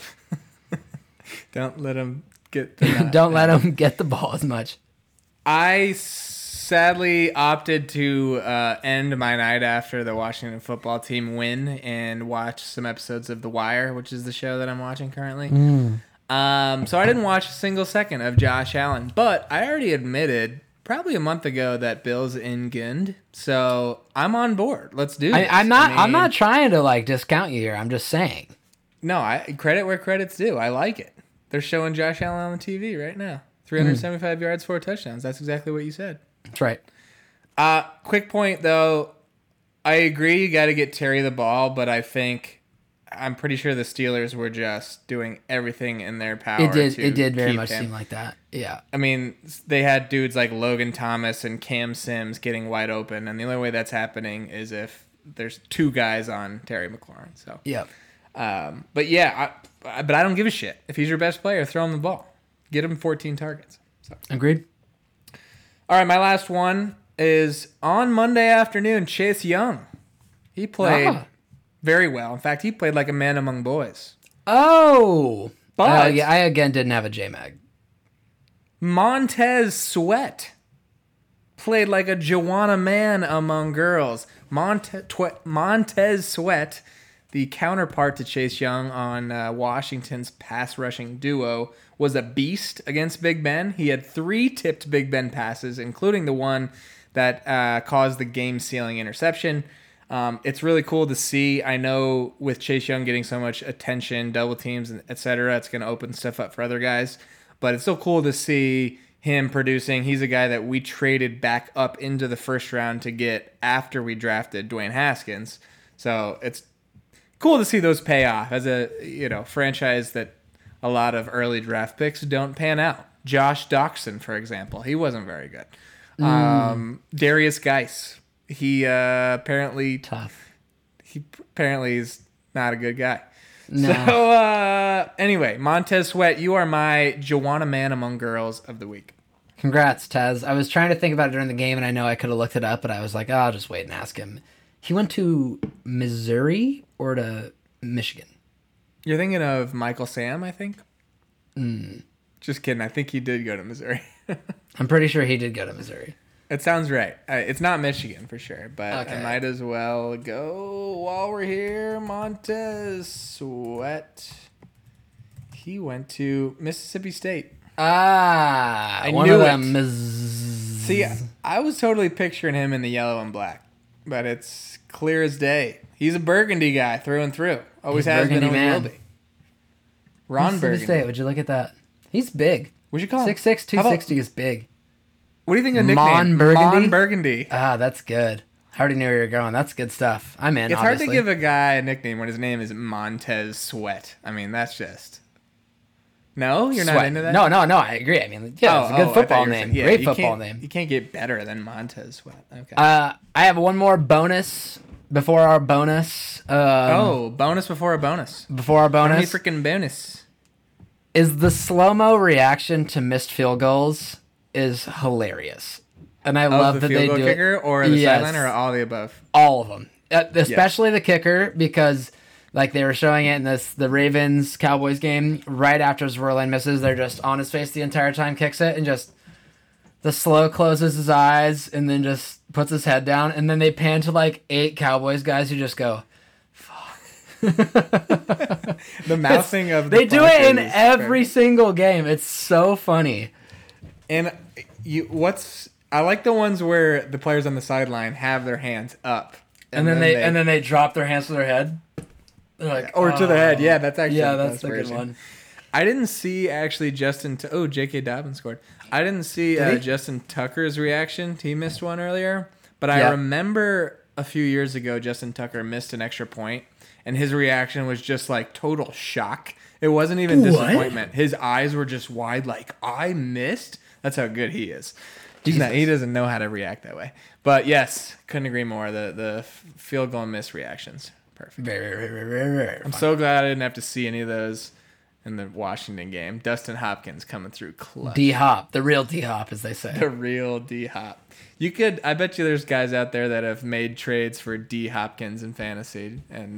Don't let them get
don't let them get the ball as much.
I sadly opted to end my night after the Washington football team win and watch some episodes of The Wire, which is the show that I'm watching currently. So I didn't watch a single second of Josh Allen, but I already admitted probably a month ago that Bill's in Gund, so I'm on board. Let's do this.
I'm not trying to like discount you here. I'm just saying.
No, I credit where credit's due. I like it. They're showing Josh Allen on the TV right now. 375 yards, 4 touchdowns. That's exactly what you said.
That's right.
Quick point though. I agree. You got to get Terry the ball, but I'm pretty sure the Steelers were just doing everything in their power.
It did very
keep
much
him.
seem like that. Yeah.
I mean, they had dudes like Logan Thomas and Cam Sims getting wide open, and the only way that's happening is if there's two guys on Terry McLaurin. So,
Yep.
but yeah, but I don't give a shit. If he's your best player, throw him the ball. Get him 14 targets. So.
Agreed.
All right, my last one is on Monday afternoon. Chase Young, he played very well. In fact, he played like a man among boys.
Oh.
But
yeah, I again didn't have a J-Mag.
Montez Sweat played like a Joanna man among girls. Montez Sweat, the counterpart to Chase Young on Washington's pass rushing duo, was a beast against Big Ben. He had 3 tipped Big Ben passes, including the one that caused the game-sealing interception. It's really cool to see. I know with Chase Young getting so much attention, double teams, etc., it's going to open stuff up for other guys. But it's still cool to see him producing. He's a guy that we traded back up into the first round to get after we drafted Dwayne Haskins. So it's cool to see those pay off as a franchise that a lot of early draft picks don't pan out. Josh Doxson, for example, he wasn't very good. Darius Geis, he apparently
Tough.
He apparently is not a good guy.
No.
So anyway, Montez Sweat, you are my Joanna man among girls of the week.
Congrats, Taz. I was trying to think about it during the game, and I know I could have looked it up, but I was like, oh, I'll just wait and ask him. He went to Missouri or to Michigan?
You're thinking of Michael Sam, I think? Just kidding. I think he did go to Missouri.
I'm pretty sure he did go to Missouri.
It sounds right. It's not Michigan for sure, but
Okay.
I might as well go while we're here. Montez Sweat. He went to Mississippi State.
Ah,
I
one
knew
of
it.
them.
See, I was totally picturing him in the yellow and black, but it's clear as day. He's a Burgundy guy through and through. Always
He's
has been,
Burgundy
always will
man.
be. Ron
Mississippi
Burgundy.
State. Would you look at that? He's big.
What'd you call him?
6'6",
How about-
260 is big.
What do you think of the nickname?
Mon Burgundy?
Mon Burgundy.
Ah, that's good. I already knew where you were going. That's good stuff. I'm in.
It's hard to
obviously.
give a guy a nickname when his name is Montez Sweat. I mean, that's just... No? You're not
Sweat.
into that?
No. I agree. I mean, yeah, it's a
I
good
thought
football
you were
name.
saying- yeah,
Great
you
football
can't-
name.
You can't get better than Montez Sweat. Okay.
I have one more bonus before our bonus.
Bonus before a bonus.
Before our
Bonus.
bonus
Freaking bonus.
is the slow-mo reaction to missed field goals is hilarious. And I love
Of
that
the field
they
goal
do
kicker
it.
or the
Yes.
sideline or all the above?
All of them, especially the kicker, because like they were showing it in the Ravens Cowboys game right after Zwerlin misses, they're just on his face the entire time, kicks it, and just the slow closes his eyes and then just puts his head down, and then they pan to like 8 Cowboys guys who just go.
The mouthing of the
They do it in
punter is
every
perfect.
single game. It's so funny.
And I like the ones where the players on the sideline have their hands up.
And then they drop their hands to their head. They're like,
or to the head.
"Oh."
Yeah, that's actually
Yeah,
the
that's
best
the good
version.
one.
I didn't see actually J.K. Dobbins scored. I didn't see
Did he?
Justin Tucker's reaction. He missed one earlier. But
Yeah.
I remember a few years ago, Justin Tucker missed an extra point, and his reaction was just like total shock. It wasn't even
What?
disappointment. His eyes were just wide, like, I missed? That's how good he is. He doesn't know how to react that way. But yes, couldn't agree more. The field goal miss reactions. Perfect.
Very.
I'm so glad I didn't have to see any of those in the Washington game. Dustin Hopkins coming through clutch.
D Hop, the real D Hop, as they say.
The real D Hop. I bet you there's guys out there that have made trades for D Hopkins in fantasy and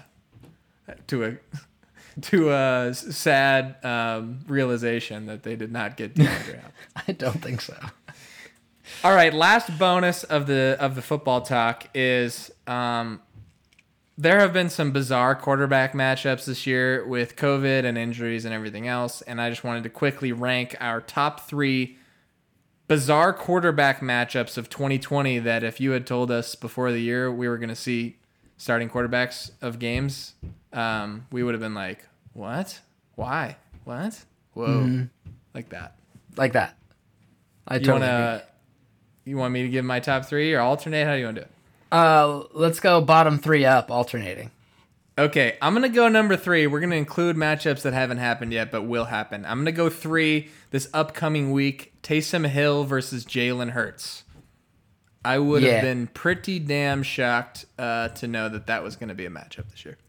to a sad realization that they did not get DeAndre Hopkins.
I don't think so.
All right, last bonus of the football talk is there have been some bizarre quarterback matchups this year with COVID and injuries and everything else, and I just wanted to quickly rank our top 3 bizarre quarterback matchups of 2020 that if you had told us before the year we were going to see starting quarterbacks of games, we would have been like, what? Why? What? Whoa. Like that.
Like that. I
You
totally
want to You want me to give my top 3 or alternate? How do you want to do it?
Let's go bottom 3 up, alternating.
Okay, I'm going to go number 3. We're going to include matchups that haven't happened yet, but will happen. I'm going to go 3 this upcoming week. Taysom Hill versus Jalen Hurts. I would have been pretty damn shocked to know that was going to be a matchup this year.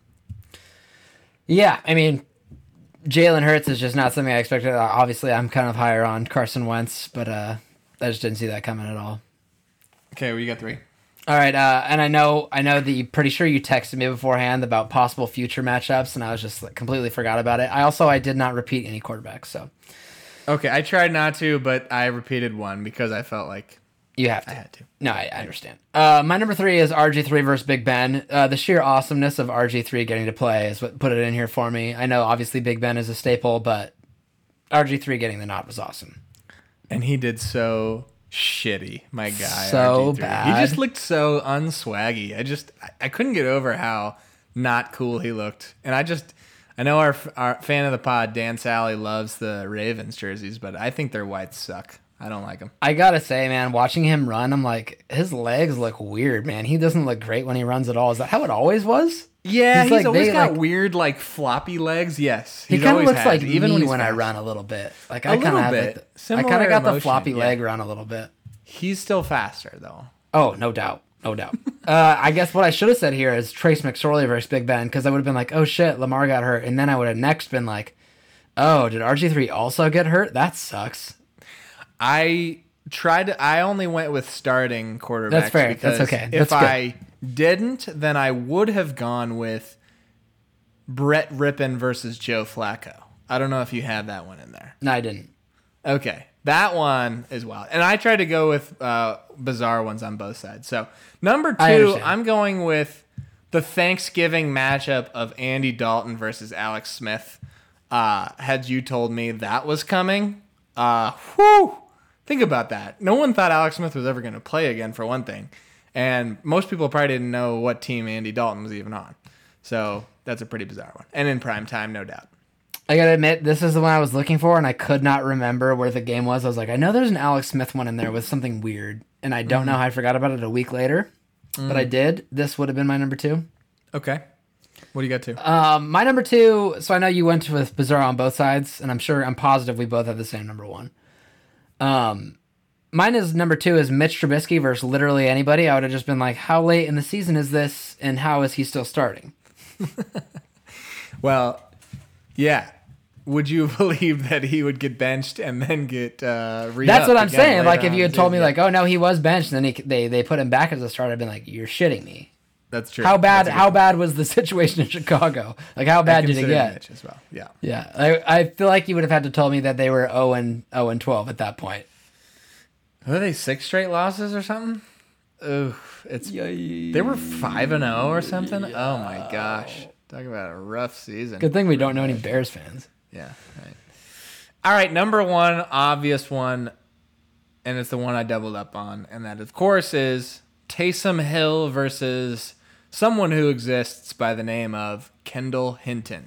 Yeah, I mean, Jalen Hurts is just not something I expected. Obviously, I'm kind of higher on Carson Wentz, but I just didn't see that coming at all.
Okay, well, you got 3.
All right, and I know that you pretty sure you texted me beforehand about possible future matchups, and I was just completely forgot about it. I did not repeat any quarterbacks, so.
Okay, I tried not to, but I repeated one because I felt like
you have to.
I had to.
No, I understand. My number 3 is RG3 versus Big Ben. The sheer awesomeness of RG3 getting to play is what put it in here for me. I know obviously Big Ben is a staple, but RG3 getting the nod was awesome.
And he did so shitty, my guy.
So
RG3.
bad.
He just looked so unswaggy. I couldn't get over how not cool he looked. And I know our fan of the pod, Dan Sally, loves the Ravens jerseys, but I think their whites suck. I don't like them.
I gotta say, man, watching him run, I'm like, his legs look weird, man. He doesn't look great when he runs at all. Is that how it always was?
Yeah, he's always got
like,
weird, like, floppy legs. Yes.
He kind of looks like
even
me
when
I
fast.
run a little bit. Like,
A
I kind
little
of
bit.
I
Similar
kind of got the
emotion,
floppy
yeah.
leg run a little bit.
He's still faster, though.
Oh, no doubt. No doubt. I guess what I should have said here is Trace McSorley versus Big Ben, because I would have been like, oh shit, Lamar got hurt. And then I would have next been like, oh, did RG3 also get hurt? That sucks.
I only went with starting quarterbacks.
That's fair.
Because
That's okay.
If
That's good.
I didn't, then I would have gone with Brett Rippon versus Joe Flacco. I don't know if you had that one in there.
No, I didn't.
Okay. That one is wild. And I tried to go with bizarre ones on both sides. So, number 2, I'm going with the Thanksgiving matchup of Andy Dalton versus Alex Smith. Had you told me that was coming, think about that. No one thought Alex Smith was ever going to play again, for one thing. And most people probably didn't know what team Andy Dalton was even on. So, that's a pretty bizarre one. And in prime time, no doubt.
I gotta admit, this is the one I was looking for, and I could not remember where the game was. I was like, I know there's an Alex Smith one in there with something weird, and I don't know how I forgot about it a week later, but I did. This would have been my number 2.
Okay. What do you got to?
My number 2, so I know you went with bizarre on both sides, and I'm positive we both have the same number 1. Mine is number 2 is Mitch Trubisky versus literally anybody. I would have just been like, how late in the season is this, and how is he still starting?
Well, yeah. Would you believe that he would get benched and then get re-upped?
That's what I'm
again
saying.
later
Like, if
on
you had
in
told me,
the season?
like, oh, no, he was benched, and then they put him back as a starter, I'd been like, you're shitting me.
That's true.
How bad?
That's a good
How
point.
bad was the situation in Chicago? Like, how
I
bad did it
consider
get?
Mitch as well. Yeah.
Yeah, I feel like you would have had to tell me that they were 0-12 at that point.
Were they 6 straight losses or something? Ooh, they were 5-0 or something. Oh my gosh, talk about a rough season.
Good thing we don't know any Bears fans.
Yeah. Right. All right, number 1, obvious one, and it's the one I doubled up on, and that of course is Taysom Hill versus someone who exists by the name of Kendall Hinton.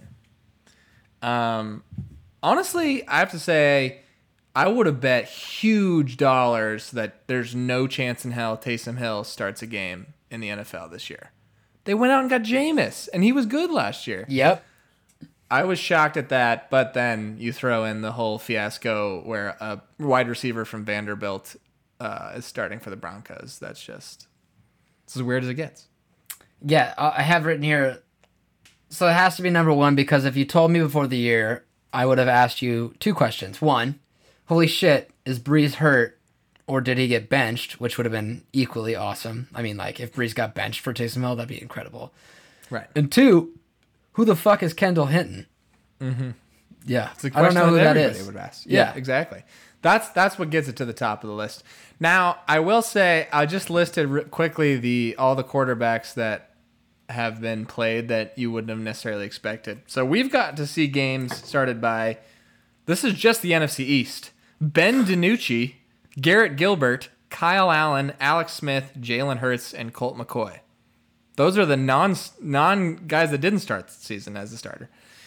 Honestly, I have to say, I would have bet huge dollars that there's no chance in hell Taysom Hill starts a game in the NFL this year. They went out and got Jameis, and he was good last year.
Yep.
I was shocked at that, but then you throw in the whole fiasco where a wide receiver from Vanderbilt is starting for the Broncos. That's just, it's as weird as it gets.
Yeah, I have written here. So it has to be number 1 because if you told me before the year, I would have asked you 2 questions. 1, holy shit, is Breeze hurt or did he get benched? Which would have been equally awesome. I mean, like, if Breeze got benched for Taysom Hill, that'd be incredible.
Right.
And 2, who the fuck is Kendall Hinton? Mm-hmm. Yeah,
It's a
I don't
question
know who that
everybody
is.
would ask.
Yeah.
Exactly. That's what gets it to the top of the list. Now, I will say, I just listed quickly all the quarterbacks that have been played that you wouldn't have necessarily expected. So we've got to see games started by, this is just the NFC East. Ben DiNucci, Garrett Gilbert, Kyle Allen, Alex Smith, Jalen Hurts, and Colt McCoy. Those are the non guys that didn't start the season as a starter.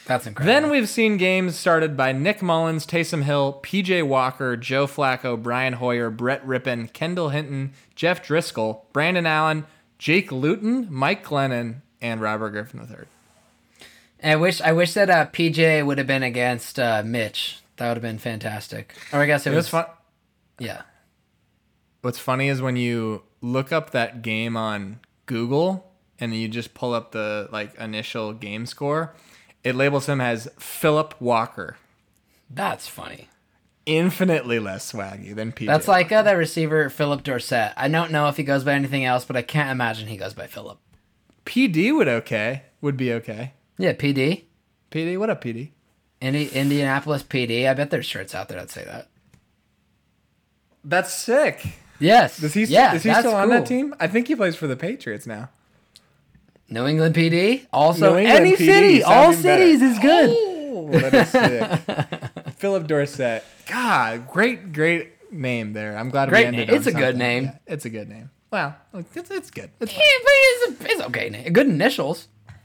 That's incredible.
Then we've seen games started by Nick Mullins, Taysom Hill, PJ Walker, Joe Flacco, Brian Hoyer, Brett Rippon, Kendall Hinton, Jeff Driscoll, Brandon Allen, Jake Luton, Mike Glennon, and Robert Griffin III.
I wish that PJ would have been against Mitch. That would have been fantastic. Or I guess it was
fun.
Yeah.
What's funny is when you look up that game on Google and you just pull up the initial game score, it labels him as Philip Walker.
That's funny.
Infinitely less swaggy than PJ.
That's like the receiver Philip Dorsett. I don't know if he goes by anything else, but I can't imagine he goes by Philip.
PD would be okay.
Yeah, PD.
PD, what up, PD?
Indianapolis PD. I bet there's shirts out there that say that.
That's sick.
Yes.
Is he
that's
still on that
cool.
team? I think he plays for the Patriots now.
New England PD. Also,
New England
any
PD,
city, all
sounding better.
cities is good.
Oh, that is sick. Philip Dorsett. God, great name there. I'm glad
Great
we ended
name.
on
It's a good
something.
name.
Yeah, it's a good name. Well, it's good. It's
Yeah, but it's okay name. Good initials.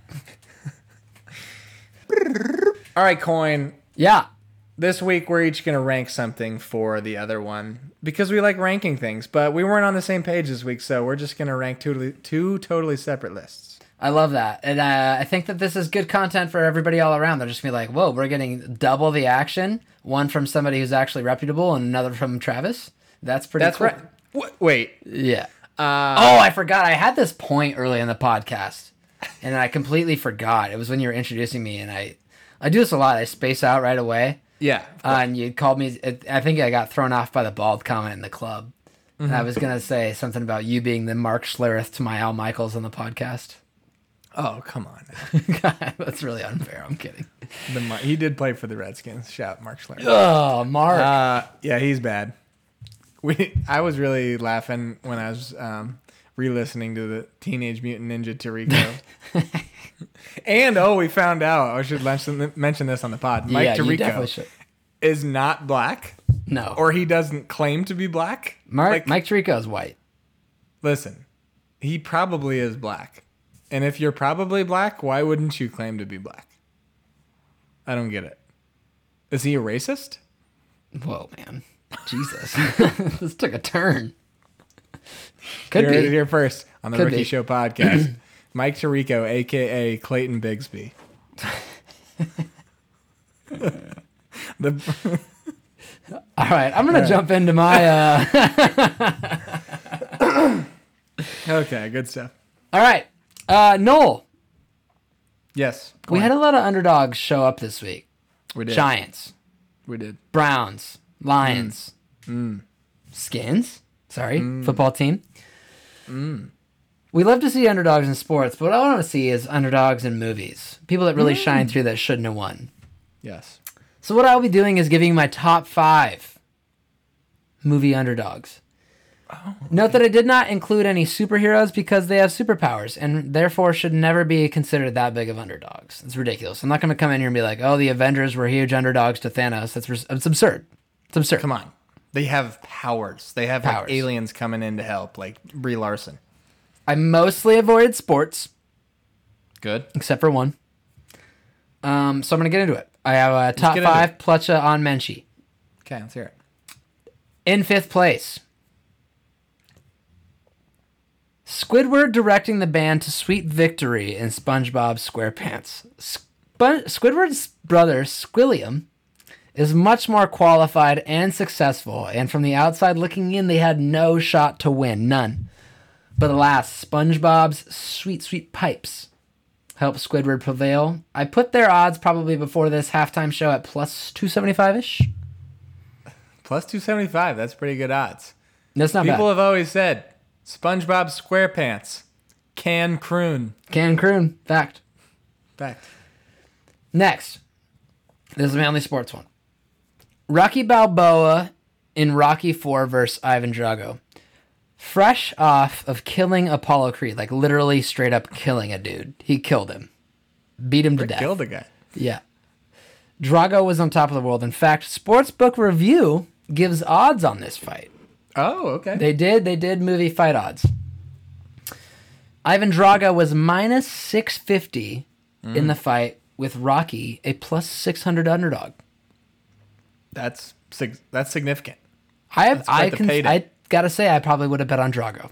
All right, Coin.
Yeah.
This week, we're each going to rank something for the other one because we like ranking things, but we weren't on the same page this week, so we're just going to rank two totally separate lists.
I love that. And I think that this is good content for everybody all around. They're just going to be like, whoa, we're getting double the action. One from somebody who's actually reputable and another from Travis. That's pretty
That's
cool.
right. Wait.
Yeah. Oh, I forgot. I had this point early in the podcast, and I completely forgot. It was when you were introducing me, and I do this a lot. I space out right away.
Yeah.
And you called me. I think I got thrown off by the bald comment in the club.
Mm-hmm.
And I was going to say something about you being the Mark Schlereth to my Al Michaels on the podcast.
Oh, come on.
God, that's really unfair. I'm kidding.
He did play for the Redskins. Shout Mark Schlereth.
Oh, Mark.
Yeah, he's bad. I was really laughing when I was re-listening to the Teenage Mutant Ninja Tirico. And we found out, I should mention this on the pod. Mike
you definitely
Tirico
should.
is not black,
No.
or he doesn't claim to be black.
Mike Tirico is white.
Listen, he probably is black. And if you're probably black, why wouldn't you claim to be black? I don't get it. Is he a racist?
Whoa, man. Jesus. This took a turn.
You heard it
be.
here first on the
Could
Rookie
be.
Show podcast. Mike Tirico, a.k.a. Clayton Bigsby.
All right, I'm going to jump into my...
Okay, good stuff.
All right. Noel,
Yes.
we had a lot of underdogs show up this week.
We did.
Giants,
We did.
Browns, Lions, Skins, football team. We love to see underdogs in sports, but what I want to see is underdogs in movies. People that really shine through that shouldn't have won.
Yes.
So what I'll be doing is giving you my top 5 movie underdogs. Note that I did not include any superheroes because they have superpowers and therefore should never be considered that big of underdogs. It's ridiculous. I'm not going to come in here and be like, oh, the Avengers were huge underdogs to Thanos. It's absurd. It's absurd.
Come on. They have powers. They have
Powers.
aliens coming in to help, like Brie Larson.
I mostly avoided sports,
Good.
except for one. So I'm going to get into it. I have a top
get into
5 Plucha on Menchie.
Okay, let's hear it.
In 5th place, Squidward directing the band to Sweet Victory in SpongeBob SquarePants. Squidward's brother, Squilliam, is much more qualified and successful, and from the outside looking in, they had no shot to win. None. But alas, SpongeBob's sweet, sweet pipes helped Squidward prevail. I put their odds probably before this halftime show at plus 275-ish.
Plus 275. That's pretty good odds.
That's not
People
bad.
have always said SpongeBob SquarePants can croon.
Can croon. Fact.
Fact.
Next. This is my only sports one. Rocky Balboa in Rocky 4 versus Ivan Drago. Fresh off of killing Apollo Creed, like literally straight up killing a dude. He killed him. Beat him to death.
Killed a guy.
Yeah. Drago was on top of the world. In fact, Sportsbook Review gives odds on this fight.
Oh, okay.
They did movie fight odds. Ivan Drago was minus 650 in the fight with Rocky a plus 600 underdog.
That's significant.
I
quite the payday.
gotta say, I probably would have bet on Drago.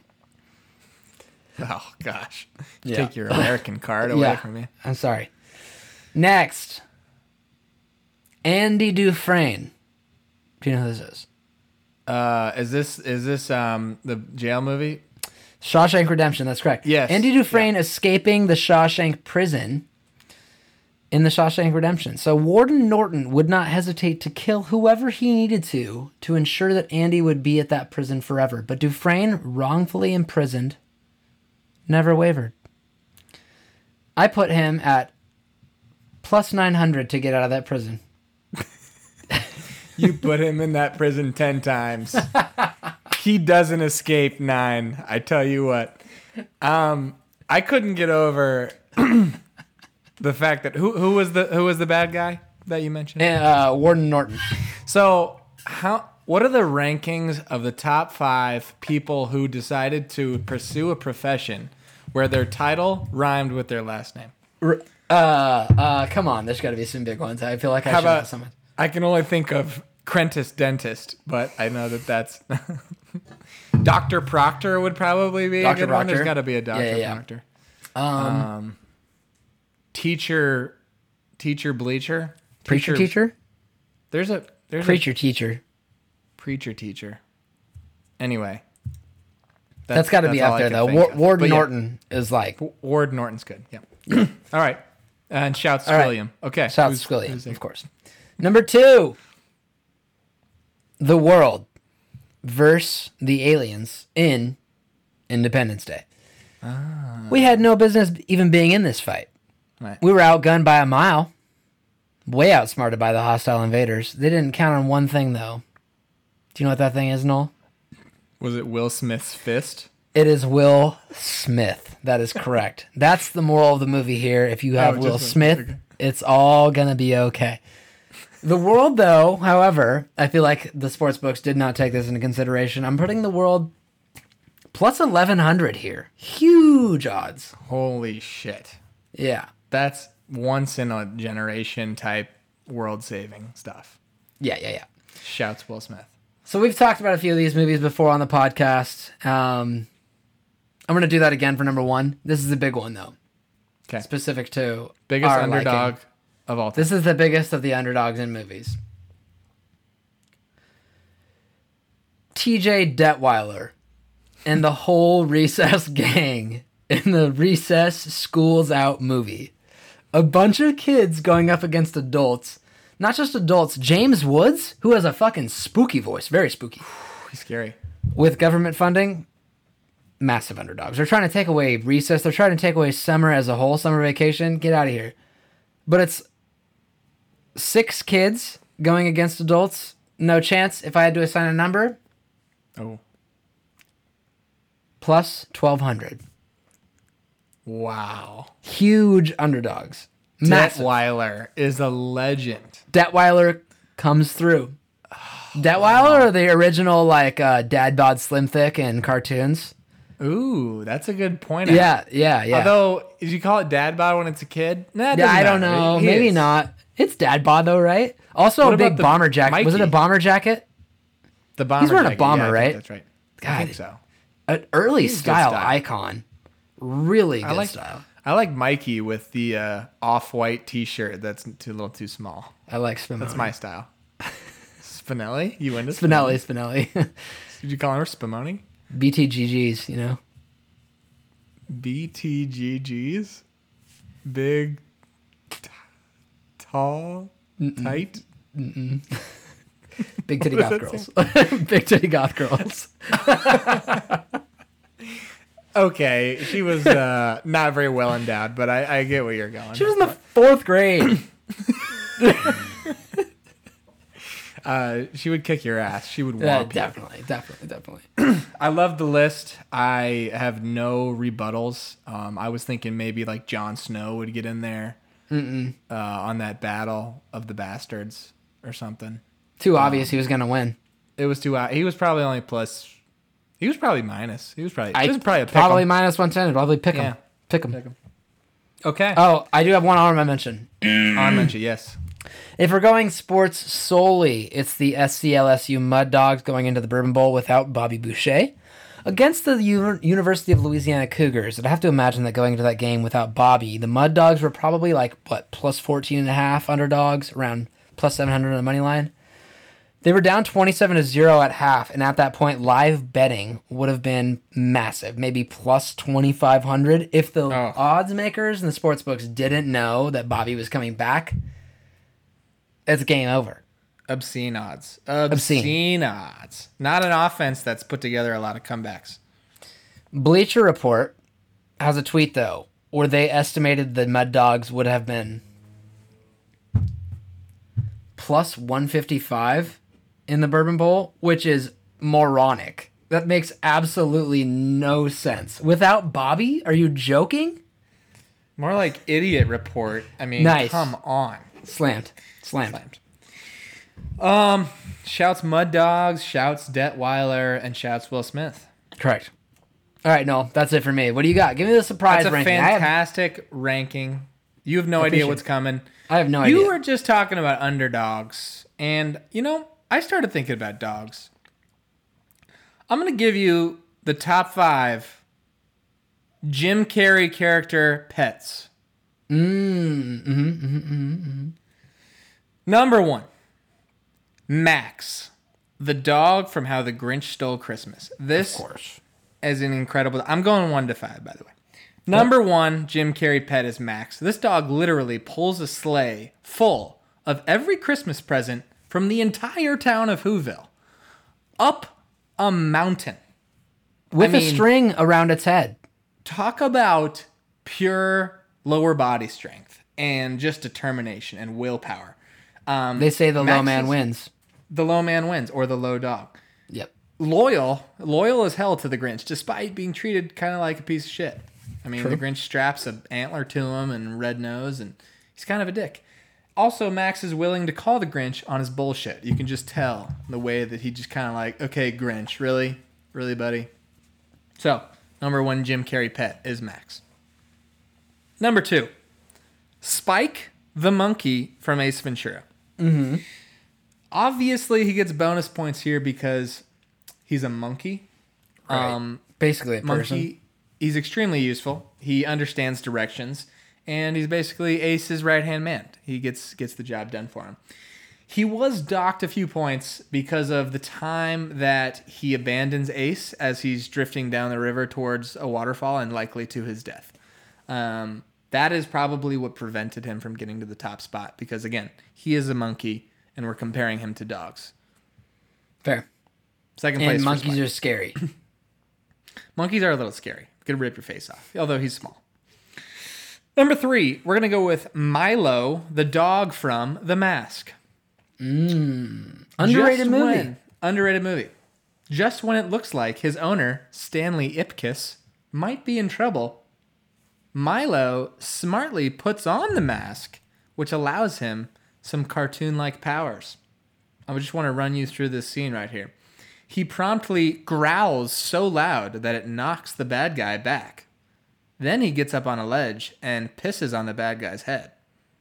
Oh gosh,
Yeah.
Take your American card away from me.
I'm sorry. Next, Andy Dufresne. Do you know who this is?
Is this the jail movie?
Shawshank Redemption. That's correct.
Yes.
Andy Dufresne escaping the Shawshank prison in the Shawshank Redemption. So Warden Norton would not hesitate to kill whoever he needed to ensure that Andy would be at that prison forever. But Dufresne, wrongfully imprisoned, never wavered. I put him at plus 900 to get out of that prison.
You put him in that prison 10 times. He doesn't escape 9. I tell you what. I couldn't get over the fact that who was the bad guy that you mentioned?
Warden Norton.
So what are the rankings of the top 5 people who decided to pursue a profession where their title rhymed with their last name?
Come on, there's got to be some big ones. I feel like I should have someone.
I can only think of Crentis Dentist, but I know that's Dr. Proctor would probably be a good one. There's got to be a Dr. Proctor. Teacher Bleacher.
Preacher teacher?
There's
Preacher teacher.
Preacher teacher. Anyway.
That's got to be up there, though. Warden Norton is like...
Ward Norton's good, yeah. All right. And shouts to
All right.
William. Okay.
Shouts to William, of course. Number 2. The World versus the Aliens in Independence Day. We had no business even being in this fight.
Right.
We were outgunned by a mile. Way outsmarted by the hostile invaders. They didn't count on one thing, though. Do you know what that thing is, Noel?
Was it Will Smith's fist?
It is Will Smith. That is correct. That's the moral of the movie here. If you have Will Smith, it's all going to be okay. The World, though, however, I feel like the sports books did not take this into consideration. I'm putting the World plus 1,100 here. Huge odds.
Holy shit.
Yeah.
That's once in a generation type world saving stuff.
Yeah.
Shouts Will Smith.
So we've talked about a few of these movies before on the podcast. I'm going to do that again for number 1. This is a big one, though.
Okay.
Specific to
Biggest
our
underdog
liking.
of all time.
This is the biggest of the underdogs in movies. TJ Detweiler and the whole Recess gang in the Recess Schools Out movie. A bunch of kids going up against adults. Not just adults. James Woods, who has a fucking spooky voice. Very spooky.
He's scary.
With government funding, massive underdogs. They're trying to take away recess. They're trying to take away summer as a whole, summer vacation. Get out of here. But it's 6 kids going against adults. No chance. If I had to assign a number,
Oh.
plus 1,200.
Wow.
Huge underdogs. Massive.
Detweiler is a legend.
Detweiler comes through. Detweiler or the original like Dad Bod Slim Thick in cartoons?
Ooh, that's a good point.
Yeah.
Although, did you call it dad bod when it's a kid? Nah, it
Yeah,
doesn't
I don't
matter.
know.
He
Maybe
is.
not. It's Dad Bod though, right? Also
What
a big
about the
bomber jacket. Was it a
Mikey?
bomber jacket?
The bomber.
He's wearing a
jacket.
bomber,
Yeah, I think
right?
That's right. I
God.
think so.
An early
He's good
style
style.
icon. Really good style.
I like Mikey with the off-white T-shirt that's a little too small.
I like Spinelli.
That's my style. Spinelli? You into
Spinelli.
Did you call her Spumoni?
BTGGs, you know?
BTGGs? Big, tall, tight?
Big titty
What
goth
does
girls. Big titty goth girls.
Okay, she was not very well endowed, but I get where you're going.
She was in the 4th grade.
She would kick your ass. She would wallop you.
Definitely.
I love the list. I have no rebuttals. I was thinking maybe like Jon Snow would get in there on that battle of the bastards or something.
Too obvious he was going to win.
It was too. He was probably only plus. He was probably minus. He was probably. It was probably a pick 'em.
Probably minus 110. Probably pick him.
Yeah.
Pick him.
Okay.
Oh, I do have one honorable mention.
On mention, yes.
If we're going sports solely, it's the SCLSU Mud Dogs going into the Bourbon Bowl without Bobby Boucher against the University of Louisiana Cougars. I'd have to imagine that going into that game without Bobby, the Mud Dogs were probably like, what, plus 14.5 underdogs, around plus 700 on the money line. They were down 27-0 at half, and at that point, live betting would have been massive, maybe plus 2,500. If the odds makers and the sports books didn't know that Bobby was coming back, it's game over.
Obscene odds. Obscene odds. Not an offense that's put together a lot of comebacks.
Bleacher Report has a tweet, though, where they estimated the Mud Dogs would have been plus 155 in the Bourbon Bowl, which is moronic. That makes absolutely no sense. Without Bobby? Are you joking?
More like idiot report. I mean,
Nice.
come on.
Slammed.
Shouts Mud Dogs, shouts Detweiler, and shouts Will Smith.
Correct. All right, no, that's it for me. What do you got? Give me the surprise
That's a
ranking.
fantastic ranking. You have no idea
appreciate
what's
it.
coming.
I have no
You
idea.
were just talking about underdogs, and, I started thinking about dogs. I'm going to give you the top 5 Jim Carrey character pets. Number 1, Max, the dog from How the Grinch Stole Christmas. This
Of course.
is an incredible... I'm going 1 to 5, by the way. Number 1 Jim Carrey pet is Max. This dog literally pulls a sleigh full of every Christmas present from the entire town of Whoville up a mountain.
With
I
a
mean-
string around its head.
Talk about pure lower body strength and just determination and willpower.
They say the low
Max
man
is-
wins.
The low man wins, or the low dog.
Yep.
Loyal as hell to the Grinch, despite being treated kind of like a piece of shit. I mean,
True.
the Grinch straps an antler to him and red nose, and he's kind of a dick. Also, Max is willing to call the Grinch on his bullshit. You can just tell the way that he just kind of like, okay, Grinch, really? Really, buddy? So, number 1 Jim Carrey pet is Max. Number 2, Spike the monkey from Ace Ventura. Mm-hmm. Obviously, he gets bonus points here because he's a monkey.
Right. Basically a person.
Monkey, he's extremely useful. He understands directions, and he's basically Ace's right-hand man. He gets the job done for him. He was docked a few points because of the time that he abandons Ace as he's drifting down the river towards a waterfall and likely to his death. That is probably what prevented him from getting to the top spot because, again, he is a monkey, and we're comparing him to dogs.
Fair.
Second place
And
for
monkeys
Spike.
are scary.
Monkeys are a little scary. Could rip your face off, although he's small. Number 3, we're going to go with Milo, the dog from The Mask.
Underrated movie.
Underrated movie. Just when it looks like his owner, Stanley Ipkiss, might be in trouble, Milo smartly puts on the mask, which allows him some cartoon-like powers. I just want to run you through this scene right here. He promptly growls so loud that it knocks the bad guy back. Then he gets up on a ledge and pisses on the bad guy's head.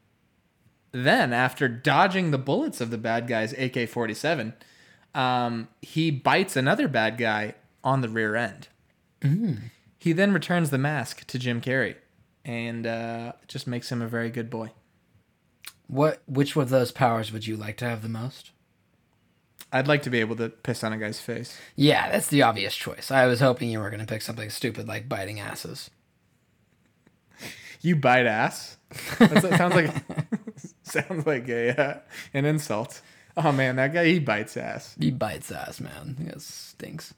Then, after dodging the bullets of the bad guy's AK-47, he bites another bad guy on the rear end. He then returns the mask to Jim Carrey and just makes him a very good boy.
Which of those powers would you like to have the most?
I'd like to be able to piss on a guy's face.
Yeah, that's the obvious choice. I was hoping you were going to pick something stupid like biting asses.
You bite ass? That sounds like an insult. Oh man, that guy, he bites ass.
He bites ass, man. It stinks.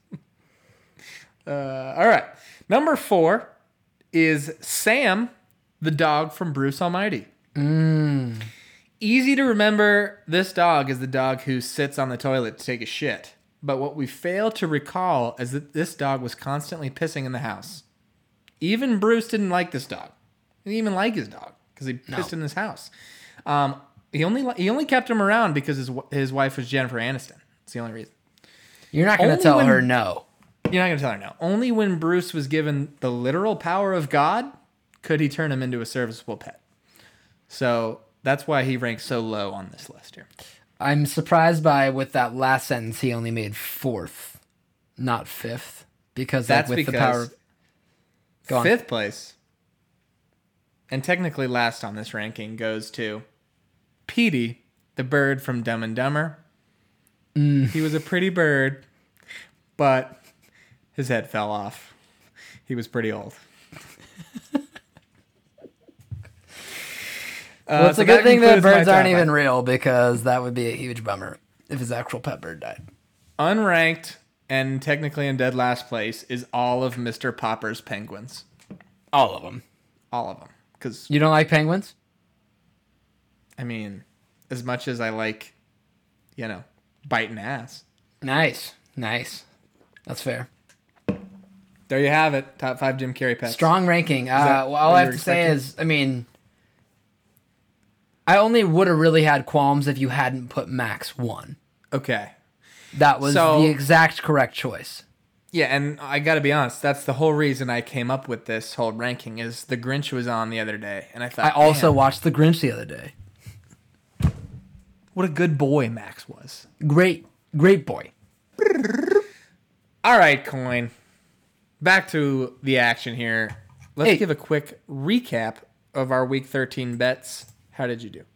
All right. Number 4 is Sam, the dog from Bruce Almighty. Easy to remember, this dog is the dog who sits on the toilet to take a shit. But what we fail to recall is that this dog was constantly pissing in the house. Even Bruce didn't like this dog. He didn't even like his dog because he pissed in his house. He only kept him around because his wife was Jennifer Aniston. That's the only reason.
You're not going to
Only
tell
when-
her no.
You're not going to tell her no. Only when Bruce was given the literal power of God could he turn him into a serviceable pet? So that's why he ranks so low on this list here.
I'm surprised by with that last sentence he only made 4th, not 5th, because
That's
with
because
the power. Go on.
5th place, and technically last on this ranking, goes to Petey, the bird from Dumb and Dumber. He was a pretty bird, but his head fell off. He was pretty old.
Well, it's
so
a good thing that
concludes my
birds aren't
top
even
five.
real, because that would be a huge bummer if his actual pet bird died.
Unranked and technically in dead last place is all of Mr. Popper's penguins.
All of them.
All of them. Because,
You don't like penguins?
I mean, as much as I like, biting ass.
Nice. That's fair.
There you have it. Top 5 Jim Carrey pets.
Strong ranking.
that
All
what
I
you
have
were
to say
expecting?
is, I mean, I only would have really had qualms if you hadn't put Max 1.
Okay.
That was
So-
the exact correct choice.
Yeah, and I got to be honest. That's the whole reason I came up with this whole ranking is the Grinch was on the other day. And I thought,
I also
"Man,
watched The Grinch the other day.
what a good boy Max was.
Great boy.
All right, Coin. Back to the action here. Let's
Hey.
give a quick recap of our Week 13 bets. How did you do?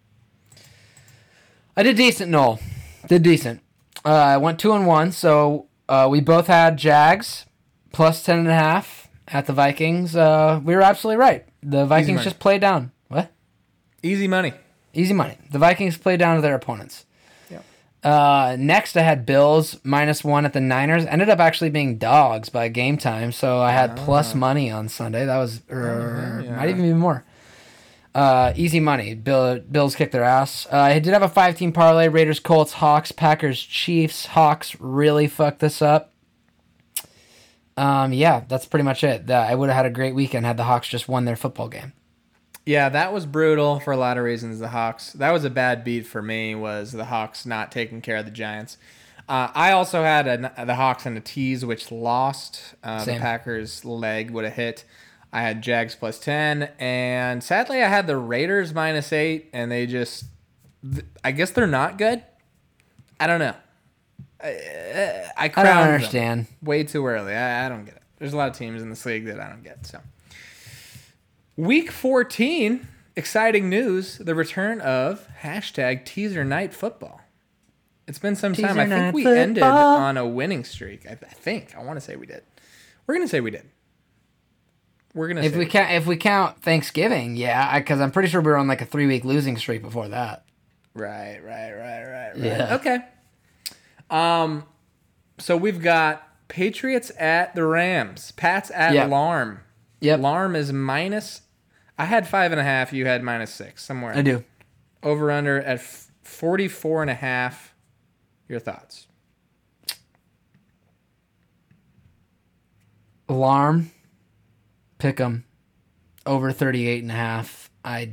I did decent, Noel. Did decent. I went 2-1, so we both had Jags plus 10.5 at the Vikings. We were absolutely right. The Vikings
money.
just played down. What?
Easy money.
Easy money. The Vikings played down to their opponents.
Yep.
Next, I had Bills -1 at the Niners. Ended up actually being dogs by game time, so I had plus money on Sunday. That was might even be more. Easy money. Bills kicked their ass. I did have a 5-team parlay: Raiders, Colts, Hawks, Packers, Chiefs. Hawks really fucked this up. Yeah, that's pretty much it. I would have had a great weekend had the Hawks just won their football game.
Yeah, that was brutal for a lot of reasons. The Hawks. That was a bad beat for me. Was the Hawks not taking care of the Giants? I also had the Hawks and a tease, which lost. The
Same.
Packers leg would have hit. I had Jags plus 10, and sadly, I had the Raiders -8, and they just. I guess they're not good. I don't know. I
I
crowned
don't
them
understand.
way too early. I don't get it. There's a lot of teams in this league that I don't get. So, Week 14, exciting news: the return of #teaser night football. It's been some time.
Teaser
I think
night
we ended
football.
on a winning streak. I think. I want to say we did. We're gonna say we did. We're gonna
If
say
we count Thanksgiving, yeah, because I'm pretty sure we were on like a 3-week losing streak before that.
Right.
Yeah.
Okay. So we've got Patriots at the Rams. Pats at
Yep.
Larm.
Yep.
Larm is minus. I had 5.5. You had -6. Somewhere.
I do.
Over under at 44.5. Your thoughts?
Alarm, pick 'em over 38.5.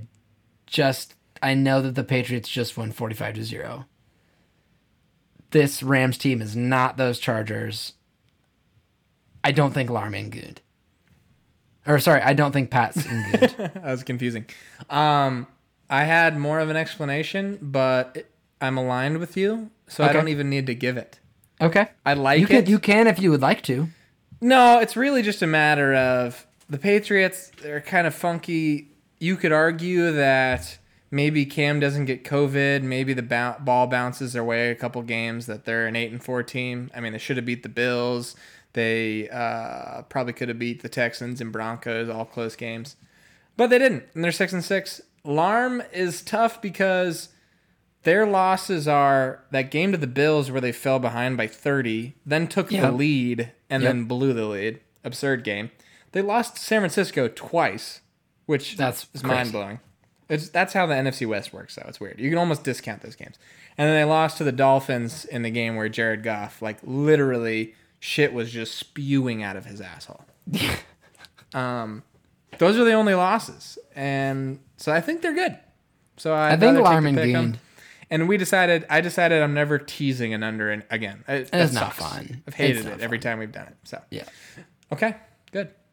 I know that the Patriots just won 45-0. This Rams team is not those Chargers. I don't think Alarm in good. Or sorry, I don't think Pat's in good.
That was confusing. I had more of an explanation, but I'm aligned with you, so I
Okay.
don't even need to give it.
Okay.
I like
You
it.
can if you would like to.
No, it's really just a matter of the Patriots. They're kind of funky. You could argue that maybe Cam doesn't get COVID. Maybe the ball bounces their way a couple games. That they're an 8-4 team. I mean, they should have beat the Bills. They probably could have beat the Texans and Broncos, all close games, but they didn't. And they're 6-6. Larm is tough because their losses are that game to the Bills where they fell behind by 30, then took the
Yep.
lead, and
Yep.
then blew the lead. Absurd game. They lost to San Francisco twice, which
That's
is
crazy.
mind-blowing. That's how the NFC West works, though. It's weird. You can almost discount those games. And then they lost to the Dolphins in the game where Jared Goff, like, literally shit was just spewing out of his asshole. Those are the only losses. And so I think they're good. So
I think Larman
pick 'em.
gained.
And I decided I'm never teasing an under again. That
It's not
sucks.
fun.
I've hated
It's
it
not
every
fun.
time we've done it. So
Yeah.
okay, good.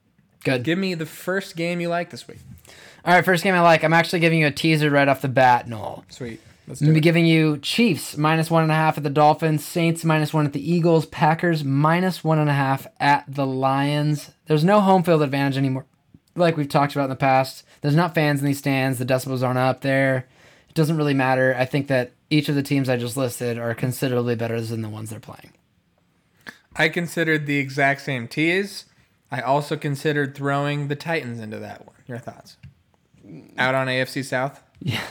Good.
Give me the first game you like this week.
All right, first game I like. I'm actually giving you a teaser right off the bat, Noel.
Sweet. Let's
I'm
do
going to be
it.
giving you Chiefs -1.5 at the Dolphins, Saints -1 at the Eagles, Packers -1.5 at the Lions. There's no home field advantage anymore, like we've talked about in the past. There's not fans in these stands. The decibels aren't up there. It doesn't really matter. I think that each of the teams I just listed are considerably better than the ones they're playing.
I considered the exact same tease. I also considered throwing the Titans into that one. Your thoughts? Out on AFC South?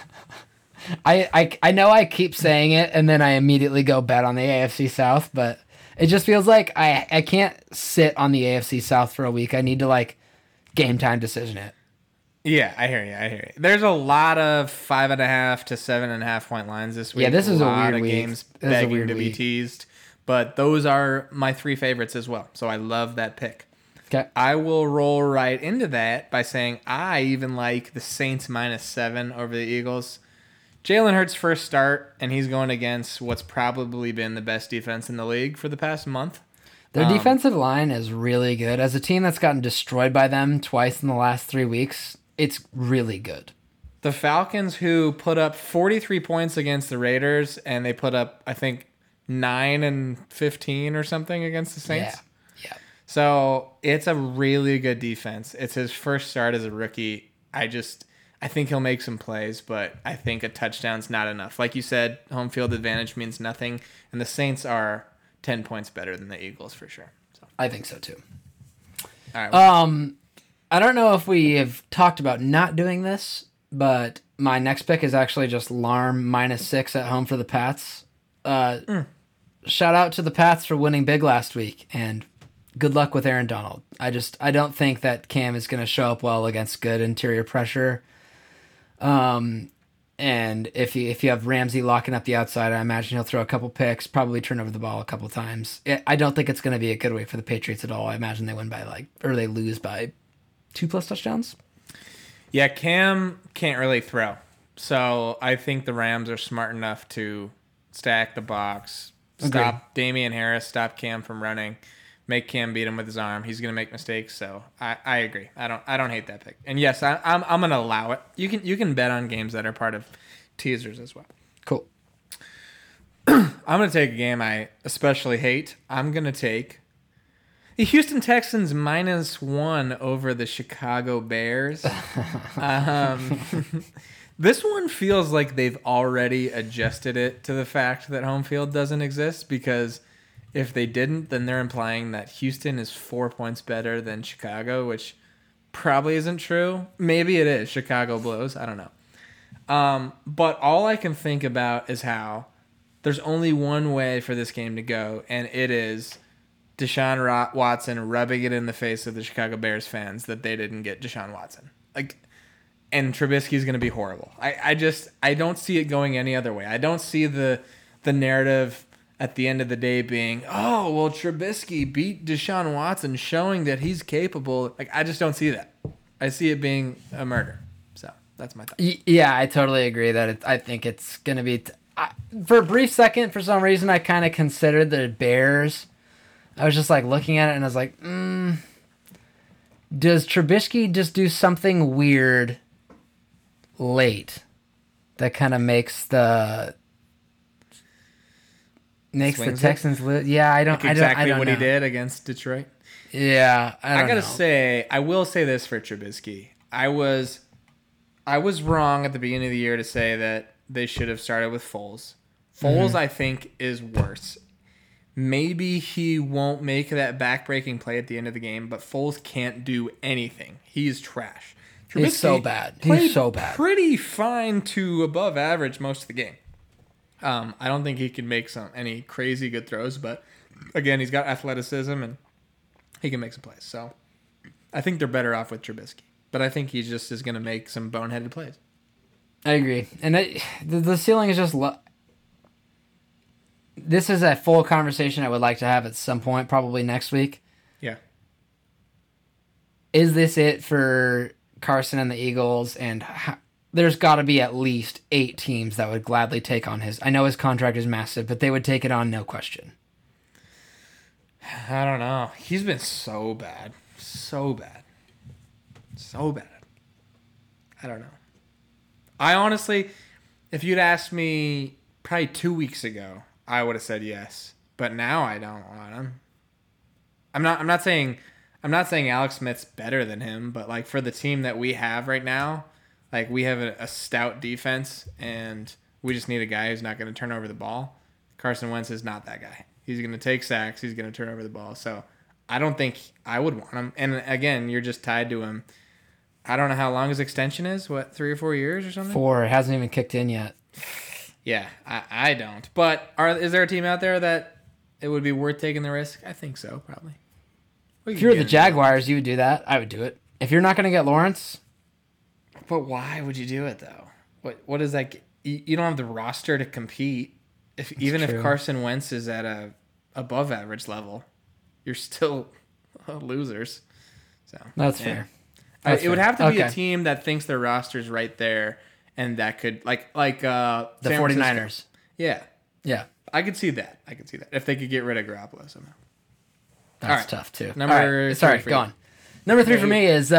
I know I keep saying it, and then I immediately go bet on the AFC South, but it just feels like I can't sit on the AFC South for a week. I need to, like, game time decision it.
Yeah, I hear you. There's a lot of 5.5 to 7.5 point lines this week.
Yeah, this is a
lot
weird
of
week.
games
This is a
begging
weird
to be
week.
teased, but those are my 3 favorites as well. So I love that pick.
Okay.
I will roll right into that by saying I even like the Saints -7 over the Eagles. Jalen Hurts' first start, and he's going against what's probably been the best defense in the league for the past month.
Their defensive line is really good. As a team that's gotten destroyed by them twice in the last 3 weeks, it's really good.
The Falcons, who put up 43 points against the Raiders, and they put up, I think, 9 and 15 or something against the Saints.
Yeah.
So it's a really good defense. It's his first start as a rookie. I think he'll make some plays, but I think a touchdown's not enough. Like you said, home field advantage means nothing, and the Saints are 10 points better than the Eagles for sure. So,
I think so too.
all right.
I don't know if we have talked about not doing this, but my next pick is actually just Larm -6 at home for the Pats. Shout out to the Pats for winning big last week, and good luck with Aaron Donald. I don't think that Cam is going to show up well against good interior pressure. And if you have Ramsey locking up the outside, I imagine he'll throw a couple picks, probably turn over the ball a couple times. I don't think it's going to be a good week for the Patriots at all. I imagine they win by they lose by 2+ touchdowns.
Yeah, Cam can't really throw. So I think the Rams are smart enough to stack the box, stop Damian Harris, stop Cam from running, make Cam beat him with his arm. He's gonna make mistakes, so I agree. I don't hate that pick. And yes, I'm gonna allow it. You can bet on games that are part of teasers as well.
Cool.
I'm gonna take a game I especially hate. I'm gonna take the Houston Texans -1 over the Chicago Bears. This one feels like they've already adjusted it to the fact that home field doesn't exist, because if they didn't, then they're implying that Houston is 4 points better than Chicago, which probably isn't true. Maybe it is. Chicago blows. I don't know. But all I can think about is how there's only one way for this game to go, and it is Deshaun Watson rubbing it in the face of the Chicago Bears fans that they didn't get Deshaun Watson. And Trubisky's going to be horrible. I don't see it going any other way. I don't see the narrative at the end of the day being, oh, well, Trubisky beat Deshaun Watson, showing that he's capable. I just don't see that. I see it being a murder. So that's my thought.
Yeah, I totally agree that I think it's going to be... for a brief second, for some reason, I kind of considered the Bears. I was just looking at it and I was like, does Trubisky just do something weird late that kind of makes the Texans lose? Yeah, I don't
Exactly
I don't
what
know.
he did against Detroit.
Yeah, I
gotta say, I will say this for Trubisky. I was wrong at the beginning of the year to say that they should have started with Foles. Foles, I think, is worse. Maybe he won't make that back-breaking play at the end of the game, but Foles can't do anything. He's trash.
He's so bad. He's so bad.
Pretty fine to above average most of the game. I don't think he can make any crazy good throws, but again, he's got athleticism and he can make some plays. So I think they're better off with Trubisky, but I think he just is going to make some boneheaded plays.
I agree. And the ceiling is just this is a full conversation I would like to have at some point, probably next week.
Yeah.
Is this it for Carson and the Eagles? And there's got to be at least 8 teams that would gladly take on his... I know his contract is massive, but they would take it on, no question.
I don't know. He's been so bad. So bad. So bad. I don't know. I honestly, if you'd asked me probably 2 weeks ago, I would have said yes. But now I don't want him. I'm not saying Alex Smith's better than him, but like for the team that we have right now, like we have a stout defense and we just need a guy who's not going to turn over the ball. Carson Wentz is not that guy. He's going to take sacks. He's going to turn over the ball. So I don't think I would want him. And again, you're just tied to him. I don't know how long his extension is. What, 3 or 4 years or something?
4. It hasn't even kicked in yet.
Yeah, I don't. But is there a team out there that it would be worth taking the risk? I think so, probably.
If you're the Jaguars, you would do that. I would do it. If you're not going to get Lawrence.
But why would you do it, though? What is that? You don't have the roster to compete. Even if Carson Wentz is at a above average level, you're still losers. So
That's fair. That's
it would have to be
okay.
a team that thinks their roster's right there and that could like
The
San
49ers.
Francisco. Yeah.
Yeah.
I could see that. If they could get rid of Garoppolo somehow.
That's
All right.
tough, too.
Number
All right. Sorry,
three for
go
you.
on. Number 3 for me is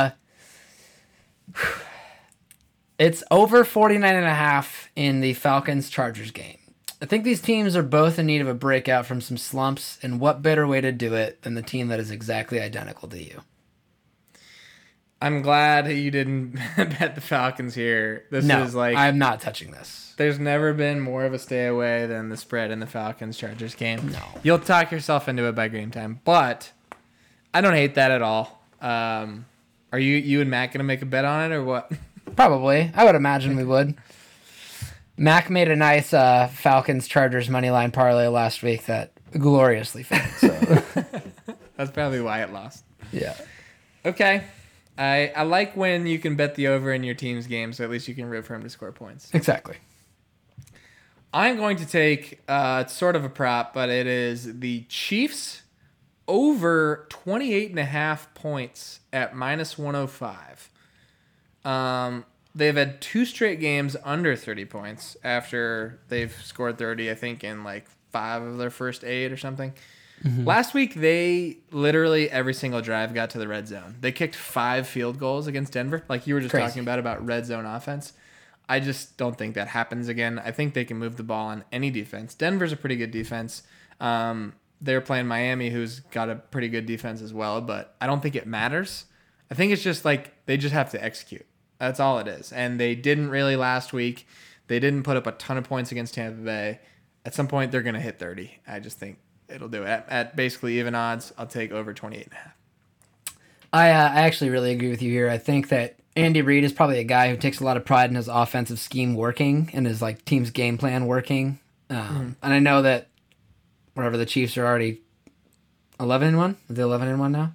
it's over 49.5 in the Falcons-Chargers game. I think these teams are both in need of a breakout from some slumps, and what better way to do it than the team that is exactly identical to you?
I'm glad you didn't bet the Falcons here. This is like
I'm not touching this.
there's never been more of a stay away than the spread in the Falcons-Chargers game.
No.
You'll talk yourself into it by game time, but I don't hate that at all. Are you and Matt gonna make a bet on it or what?
Probably. I would imagine we would. Mac made a nice Falcons-Chargers moneyline parlay last week that gloriously failed. So.
That's probably why it lost.
Yeah.
Okay. I like when you can bet the over in your team's game, so at least you can root for him to score points.
Exactly.
I'm going to take it's sort of a prop, but it is the Chiefs over 28.5 points at minus 105. They've had 2 straight games under 30 points after they've scored 30, I think, in like 5 of their first 8 or something. Last week, they literally every single drive got to the red zone. They kicked 5 field goals against Denver, like you were just
Crazy.
talking about red zone offense. I just don't think that happens again. I think they can move the ball on any defense. Denver's a pretty good defense. They're playing Miami, who's got a pretty good defense as well, but I don't think it matters. I think it's just like they just have to execute. That's all it is. And they didn't really last week. They didn't put up a ton of points against Tampa Bay. At some point, they're going to hit 30. I just think it'll do it. At basically even odds, I'll take over 28.5.
I actually really agree with you here. I think that Andy Reid is probably a guy who takes a lot of pride in his offensive scheme working and his like team's game plan working. And I know that whatever the Chiefs are already 11-1. Are they 11-1 now?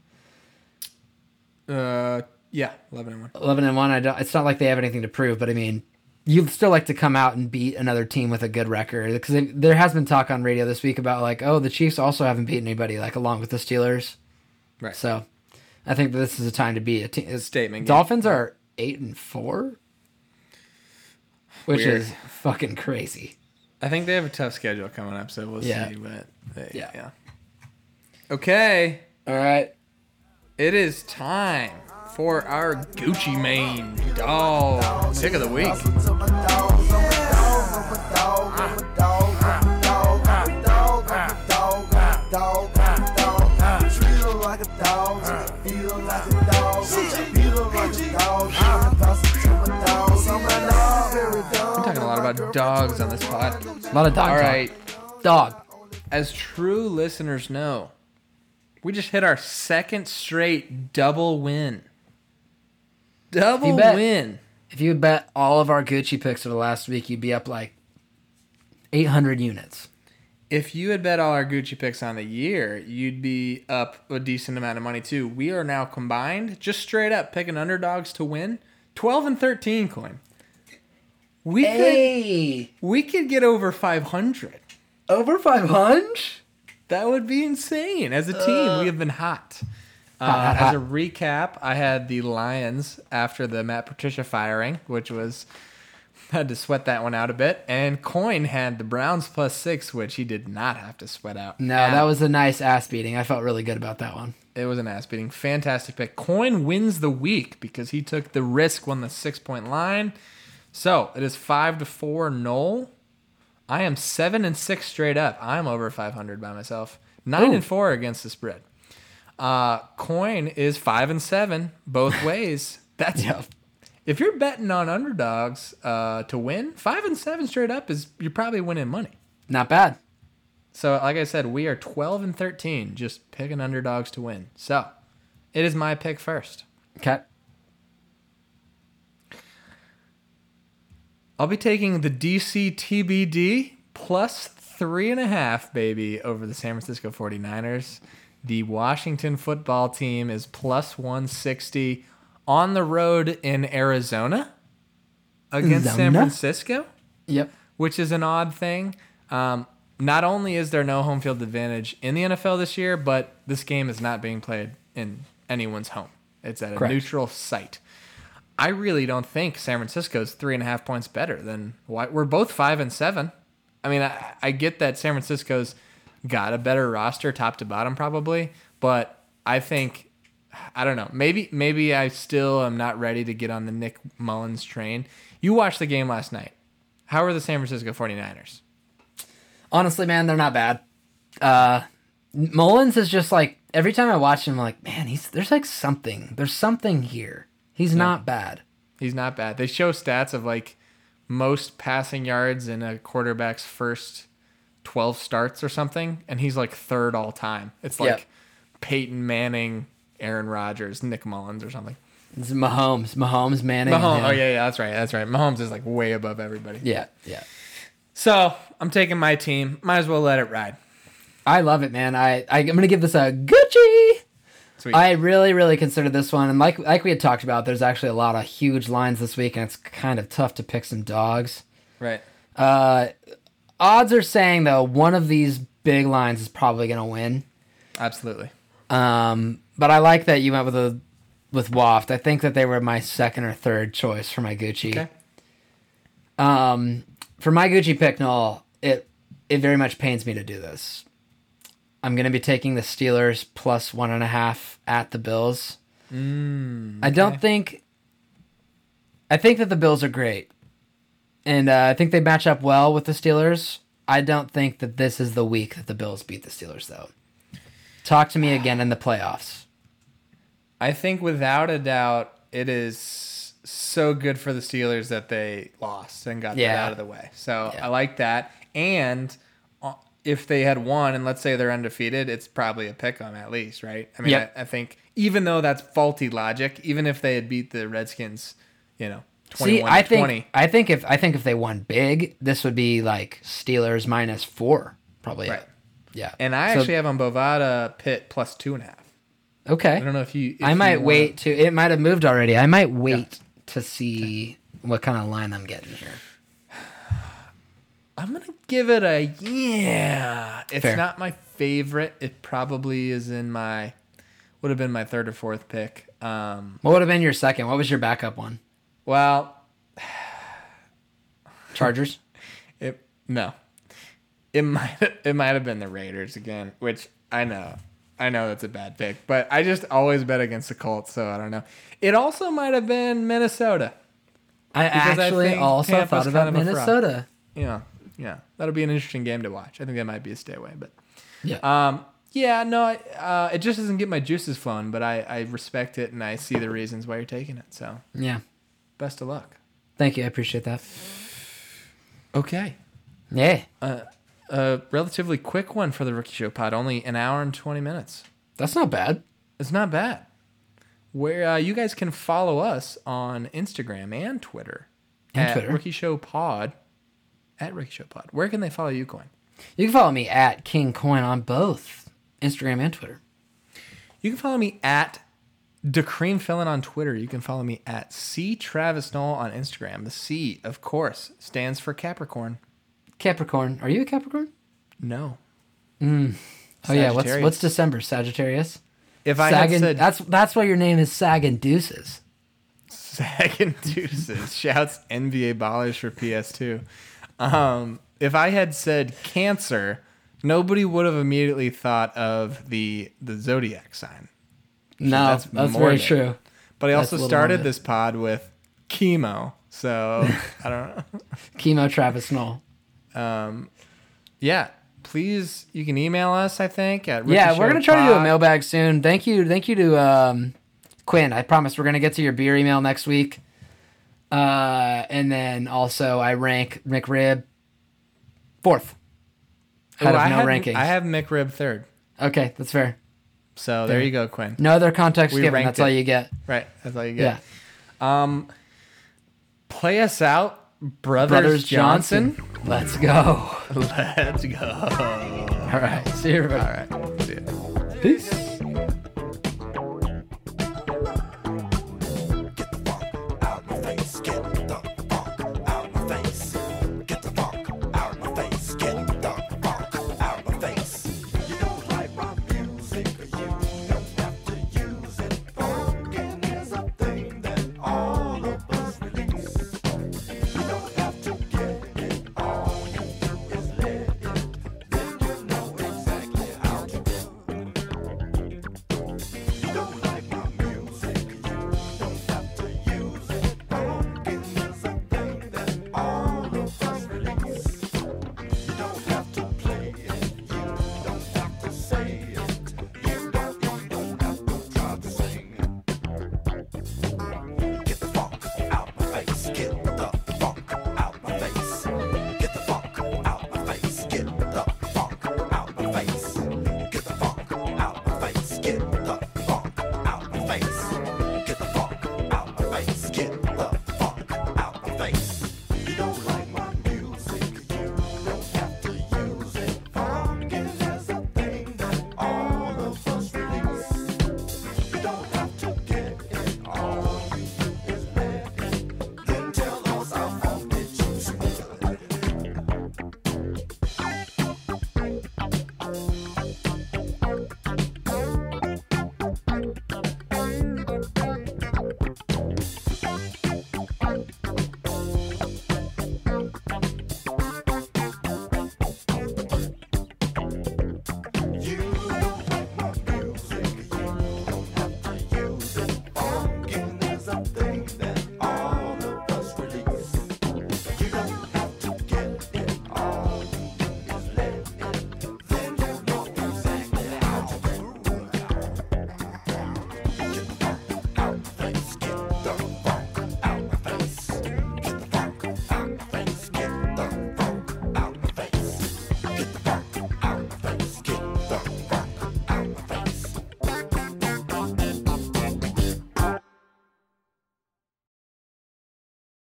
Yeah, 11-1.
11-1. It's not like they have anything to prove, but I mean, you'd still like to come out and beat another team with a good record because there has been talk on radio this week about like, oh, the Chiefs also haven't beaten anybody like along with the Steelers.
Right.
So, I think that this is a time to beat a team.
Statement game.
Dolphins are 8-4, which
Weird.
is fucking crazy.
I think they have a tough schedule coming up, so we'll
Yeah.
see. But
Yeah.
Okay.
All right.
It is time for our Gucci Mane dog pick of the week. I'm talking a lot about dogs on this pod.
A lot of dog
All
talk.
right.
Dog.
As true listeners know, we just hit our second straight double win. Double
You bet.
win.
If you would bet all of our Gucci picks for the last week, you'd be up like 800 units.
If you had bet all our Gucci picks on the year, you'd be up a decent amount of money too. We are now combined, just straight up picking underdogs to win, 12 and 13 coin. We could get over 500.
Over 500?
That would be insane. As a team, we have been hot.
Hot.
As a recap, I had the Lions after the Matt Patricia firing, which was Had to sweat that one out a bit. And Coin had the Browns +6, which he did not have to sweat out.
No, that was a nice ass beating. I felt really good about that one.
It was an ass beating. Fantastic pick. Coin wins the week because he took the risk, won the 6-point line. So it is 5-4 Noel. I am 7-6 straight up. I'm over 500 by myself. 9-4 against the spread. Coin is 5-7 both ways. That's
Yeah.
If you're betting on underdogs to win, 5-7 straight up you're probably winning money.
Not bad.
So, like I said, we are 12-13, just picking underdogs to win. So, it is my pick first.
Okay.
I'll be taking the DC TBD +3.5, baby, over the San Francisco 49ers. The Washington football team is +160 on the road in Arizona against San
Arizona?
Francisco,
Yep.
which is an odd thing. Not only is there no home field advantage in the NFL this year, but this game is not being played in anyone's home. It's at a
Correct.
neutral site. I really don't think San Francisco's 3.5 points better than we're both 5-7. I mean, I get that San Francisco's got a better roster top to bottom probably, but I think, I don't know, maybe I still am not ready to get on the Nick Mullins train. You watched the game last night. How are the San Francisco 49ers?
Honestly, man, they're not bad. Mullins is just like, every time I watch him, I'm like, man, there's like something. There's something here. He's not bad.
He's not bad. They show stats of like most passing yards in a quarterback's first 12 starts or something, and he's like third all time. It's like
Yep.
Peyton Manning, Aaron Rodgers, Nick Mullins or something.
It's Mahomes, Manning. and
Mahomes.
him.
Oh yeah, that's right. Mahomes is like way above everybody.
Yeah.
So I'm taking my team. Might as well let it ride.
I love it, man. I'm gonna give this a Gucci.
Sweet.
I really, really considered this one, and like we had talked about, there's actually a lot of huge lines this week, and it's kind of tough to pick some dogs.
Right.
Odds are saying though one of these big lines is probably gonna win.
Absolutely.
But I like that you went with Waft. I think that they were my second or third choice for my Gucci.
Okay.
For my Gucci pick, Noel, it very much pains me to do this. I'm going to be taking the Steelers +1.5 at the Bills. I think that the Bills are great. And I think they match up well with the Steelers. I don't think that this is the week that the Bills beat the Steelers, though. Talk to me again in the playoffs.
I think without a doubt it is so good for the Steelers that they lost and got that
Yeah.
out of the way. So
Yeah.
I like that. And if they had won and let's say they're undefeated, it's probably a pick 'em at least, right? I mean,
Yep.
I think even though that's faulty logic, even if they had beat the Redskins, 21
I
to 20.
think if they won big, this would be like Steelers -4, probably.
Right.
Yeah.
And I actually have on Bovada Pitt +2.5.
Okay.
I don't know if you.
I might wait to. It might have moved already. I might wait to see what kind of line I'm getting here.
I'm gonna give it a yeah. It's
Fair.
not my favorite. It probably is would have been my third or fourth pick.
What would have been your second? What was your backup one?
Well,
Chargers.
no, it might have been the Raiders again, which I know that's a bad pick, but I just always bet against the Colts, so I don't know. It also might have been Minnesota.
I
Because I
actually
think
also
Tampa's
thought about
kind of a fraud.
Minnesota.
Yeah, that'll be an interesting game to watch. I think that might be a stay away, but.
Yeah.
Yeah, no, it just doesn't get my juices flowing, but I respect it and I see the reasons why you're taking it. So,
Yeah.
best of luck.
Thank you. I appreciate that.
Okay.
Yeah.
A relatively quick one for the Rookie Show pod, only an hour and 20 minutes.
That's not bad.
It's not bad. Where you guys can follow us on Instagram and Twitter at
Twitter.
Rookie Show Pod. At Rookie Show Pod. Where can they follow you, Coin?
You can follow me at King Coin on both Instagram and Twitter.
You can follow me at DeCreamFillin on Twitter. You can follow me at C Travis Knoll on Instagram. The C, of course, stands for Capricorn.
Capricorn. Are you a Capricorn?
No.
Oh yeah.
Sagittarius.
What's December? Sagittarius.
If I had
Sagan.
said
That's why your name is Sagan Deuces.
Second deuces. Shouts NBA ballers for PS2. If I had said Cancer, nobody would have immediately thought of the zodiac sign.
No, that's very
morbid.
true.
But I
That's
also
a little
started
morbid.
this pod with chemo, so I don't know.
Chemo Travis Knoll.
Yeah, please, you can email us, I think, at
Yeah, we're gonna try to do a
RickyShowPod.
mailbag soon. Thank you to Quinn. I promise we're gonna get to your beer email next week. And then also I rank McRib 4th. Out of no rankings.
I have McRib third.
Okay, that's fair.
So there you go, Quinn.
No other context
We
given.
ranked
That's all
it.
you get.
Right, that's all you get.
Yeah.
Play us out, Brothers Johnson.
Let's go.
Let's go.
All right. See you, everybody.
All right, see ya.
Peace.
Get the funk out my face.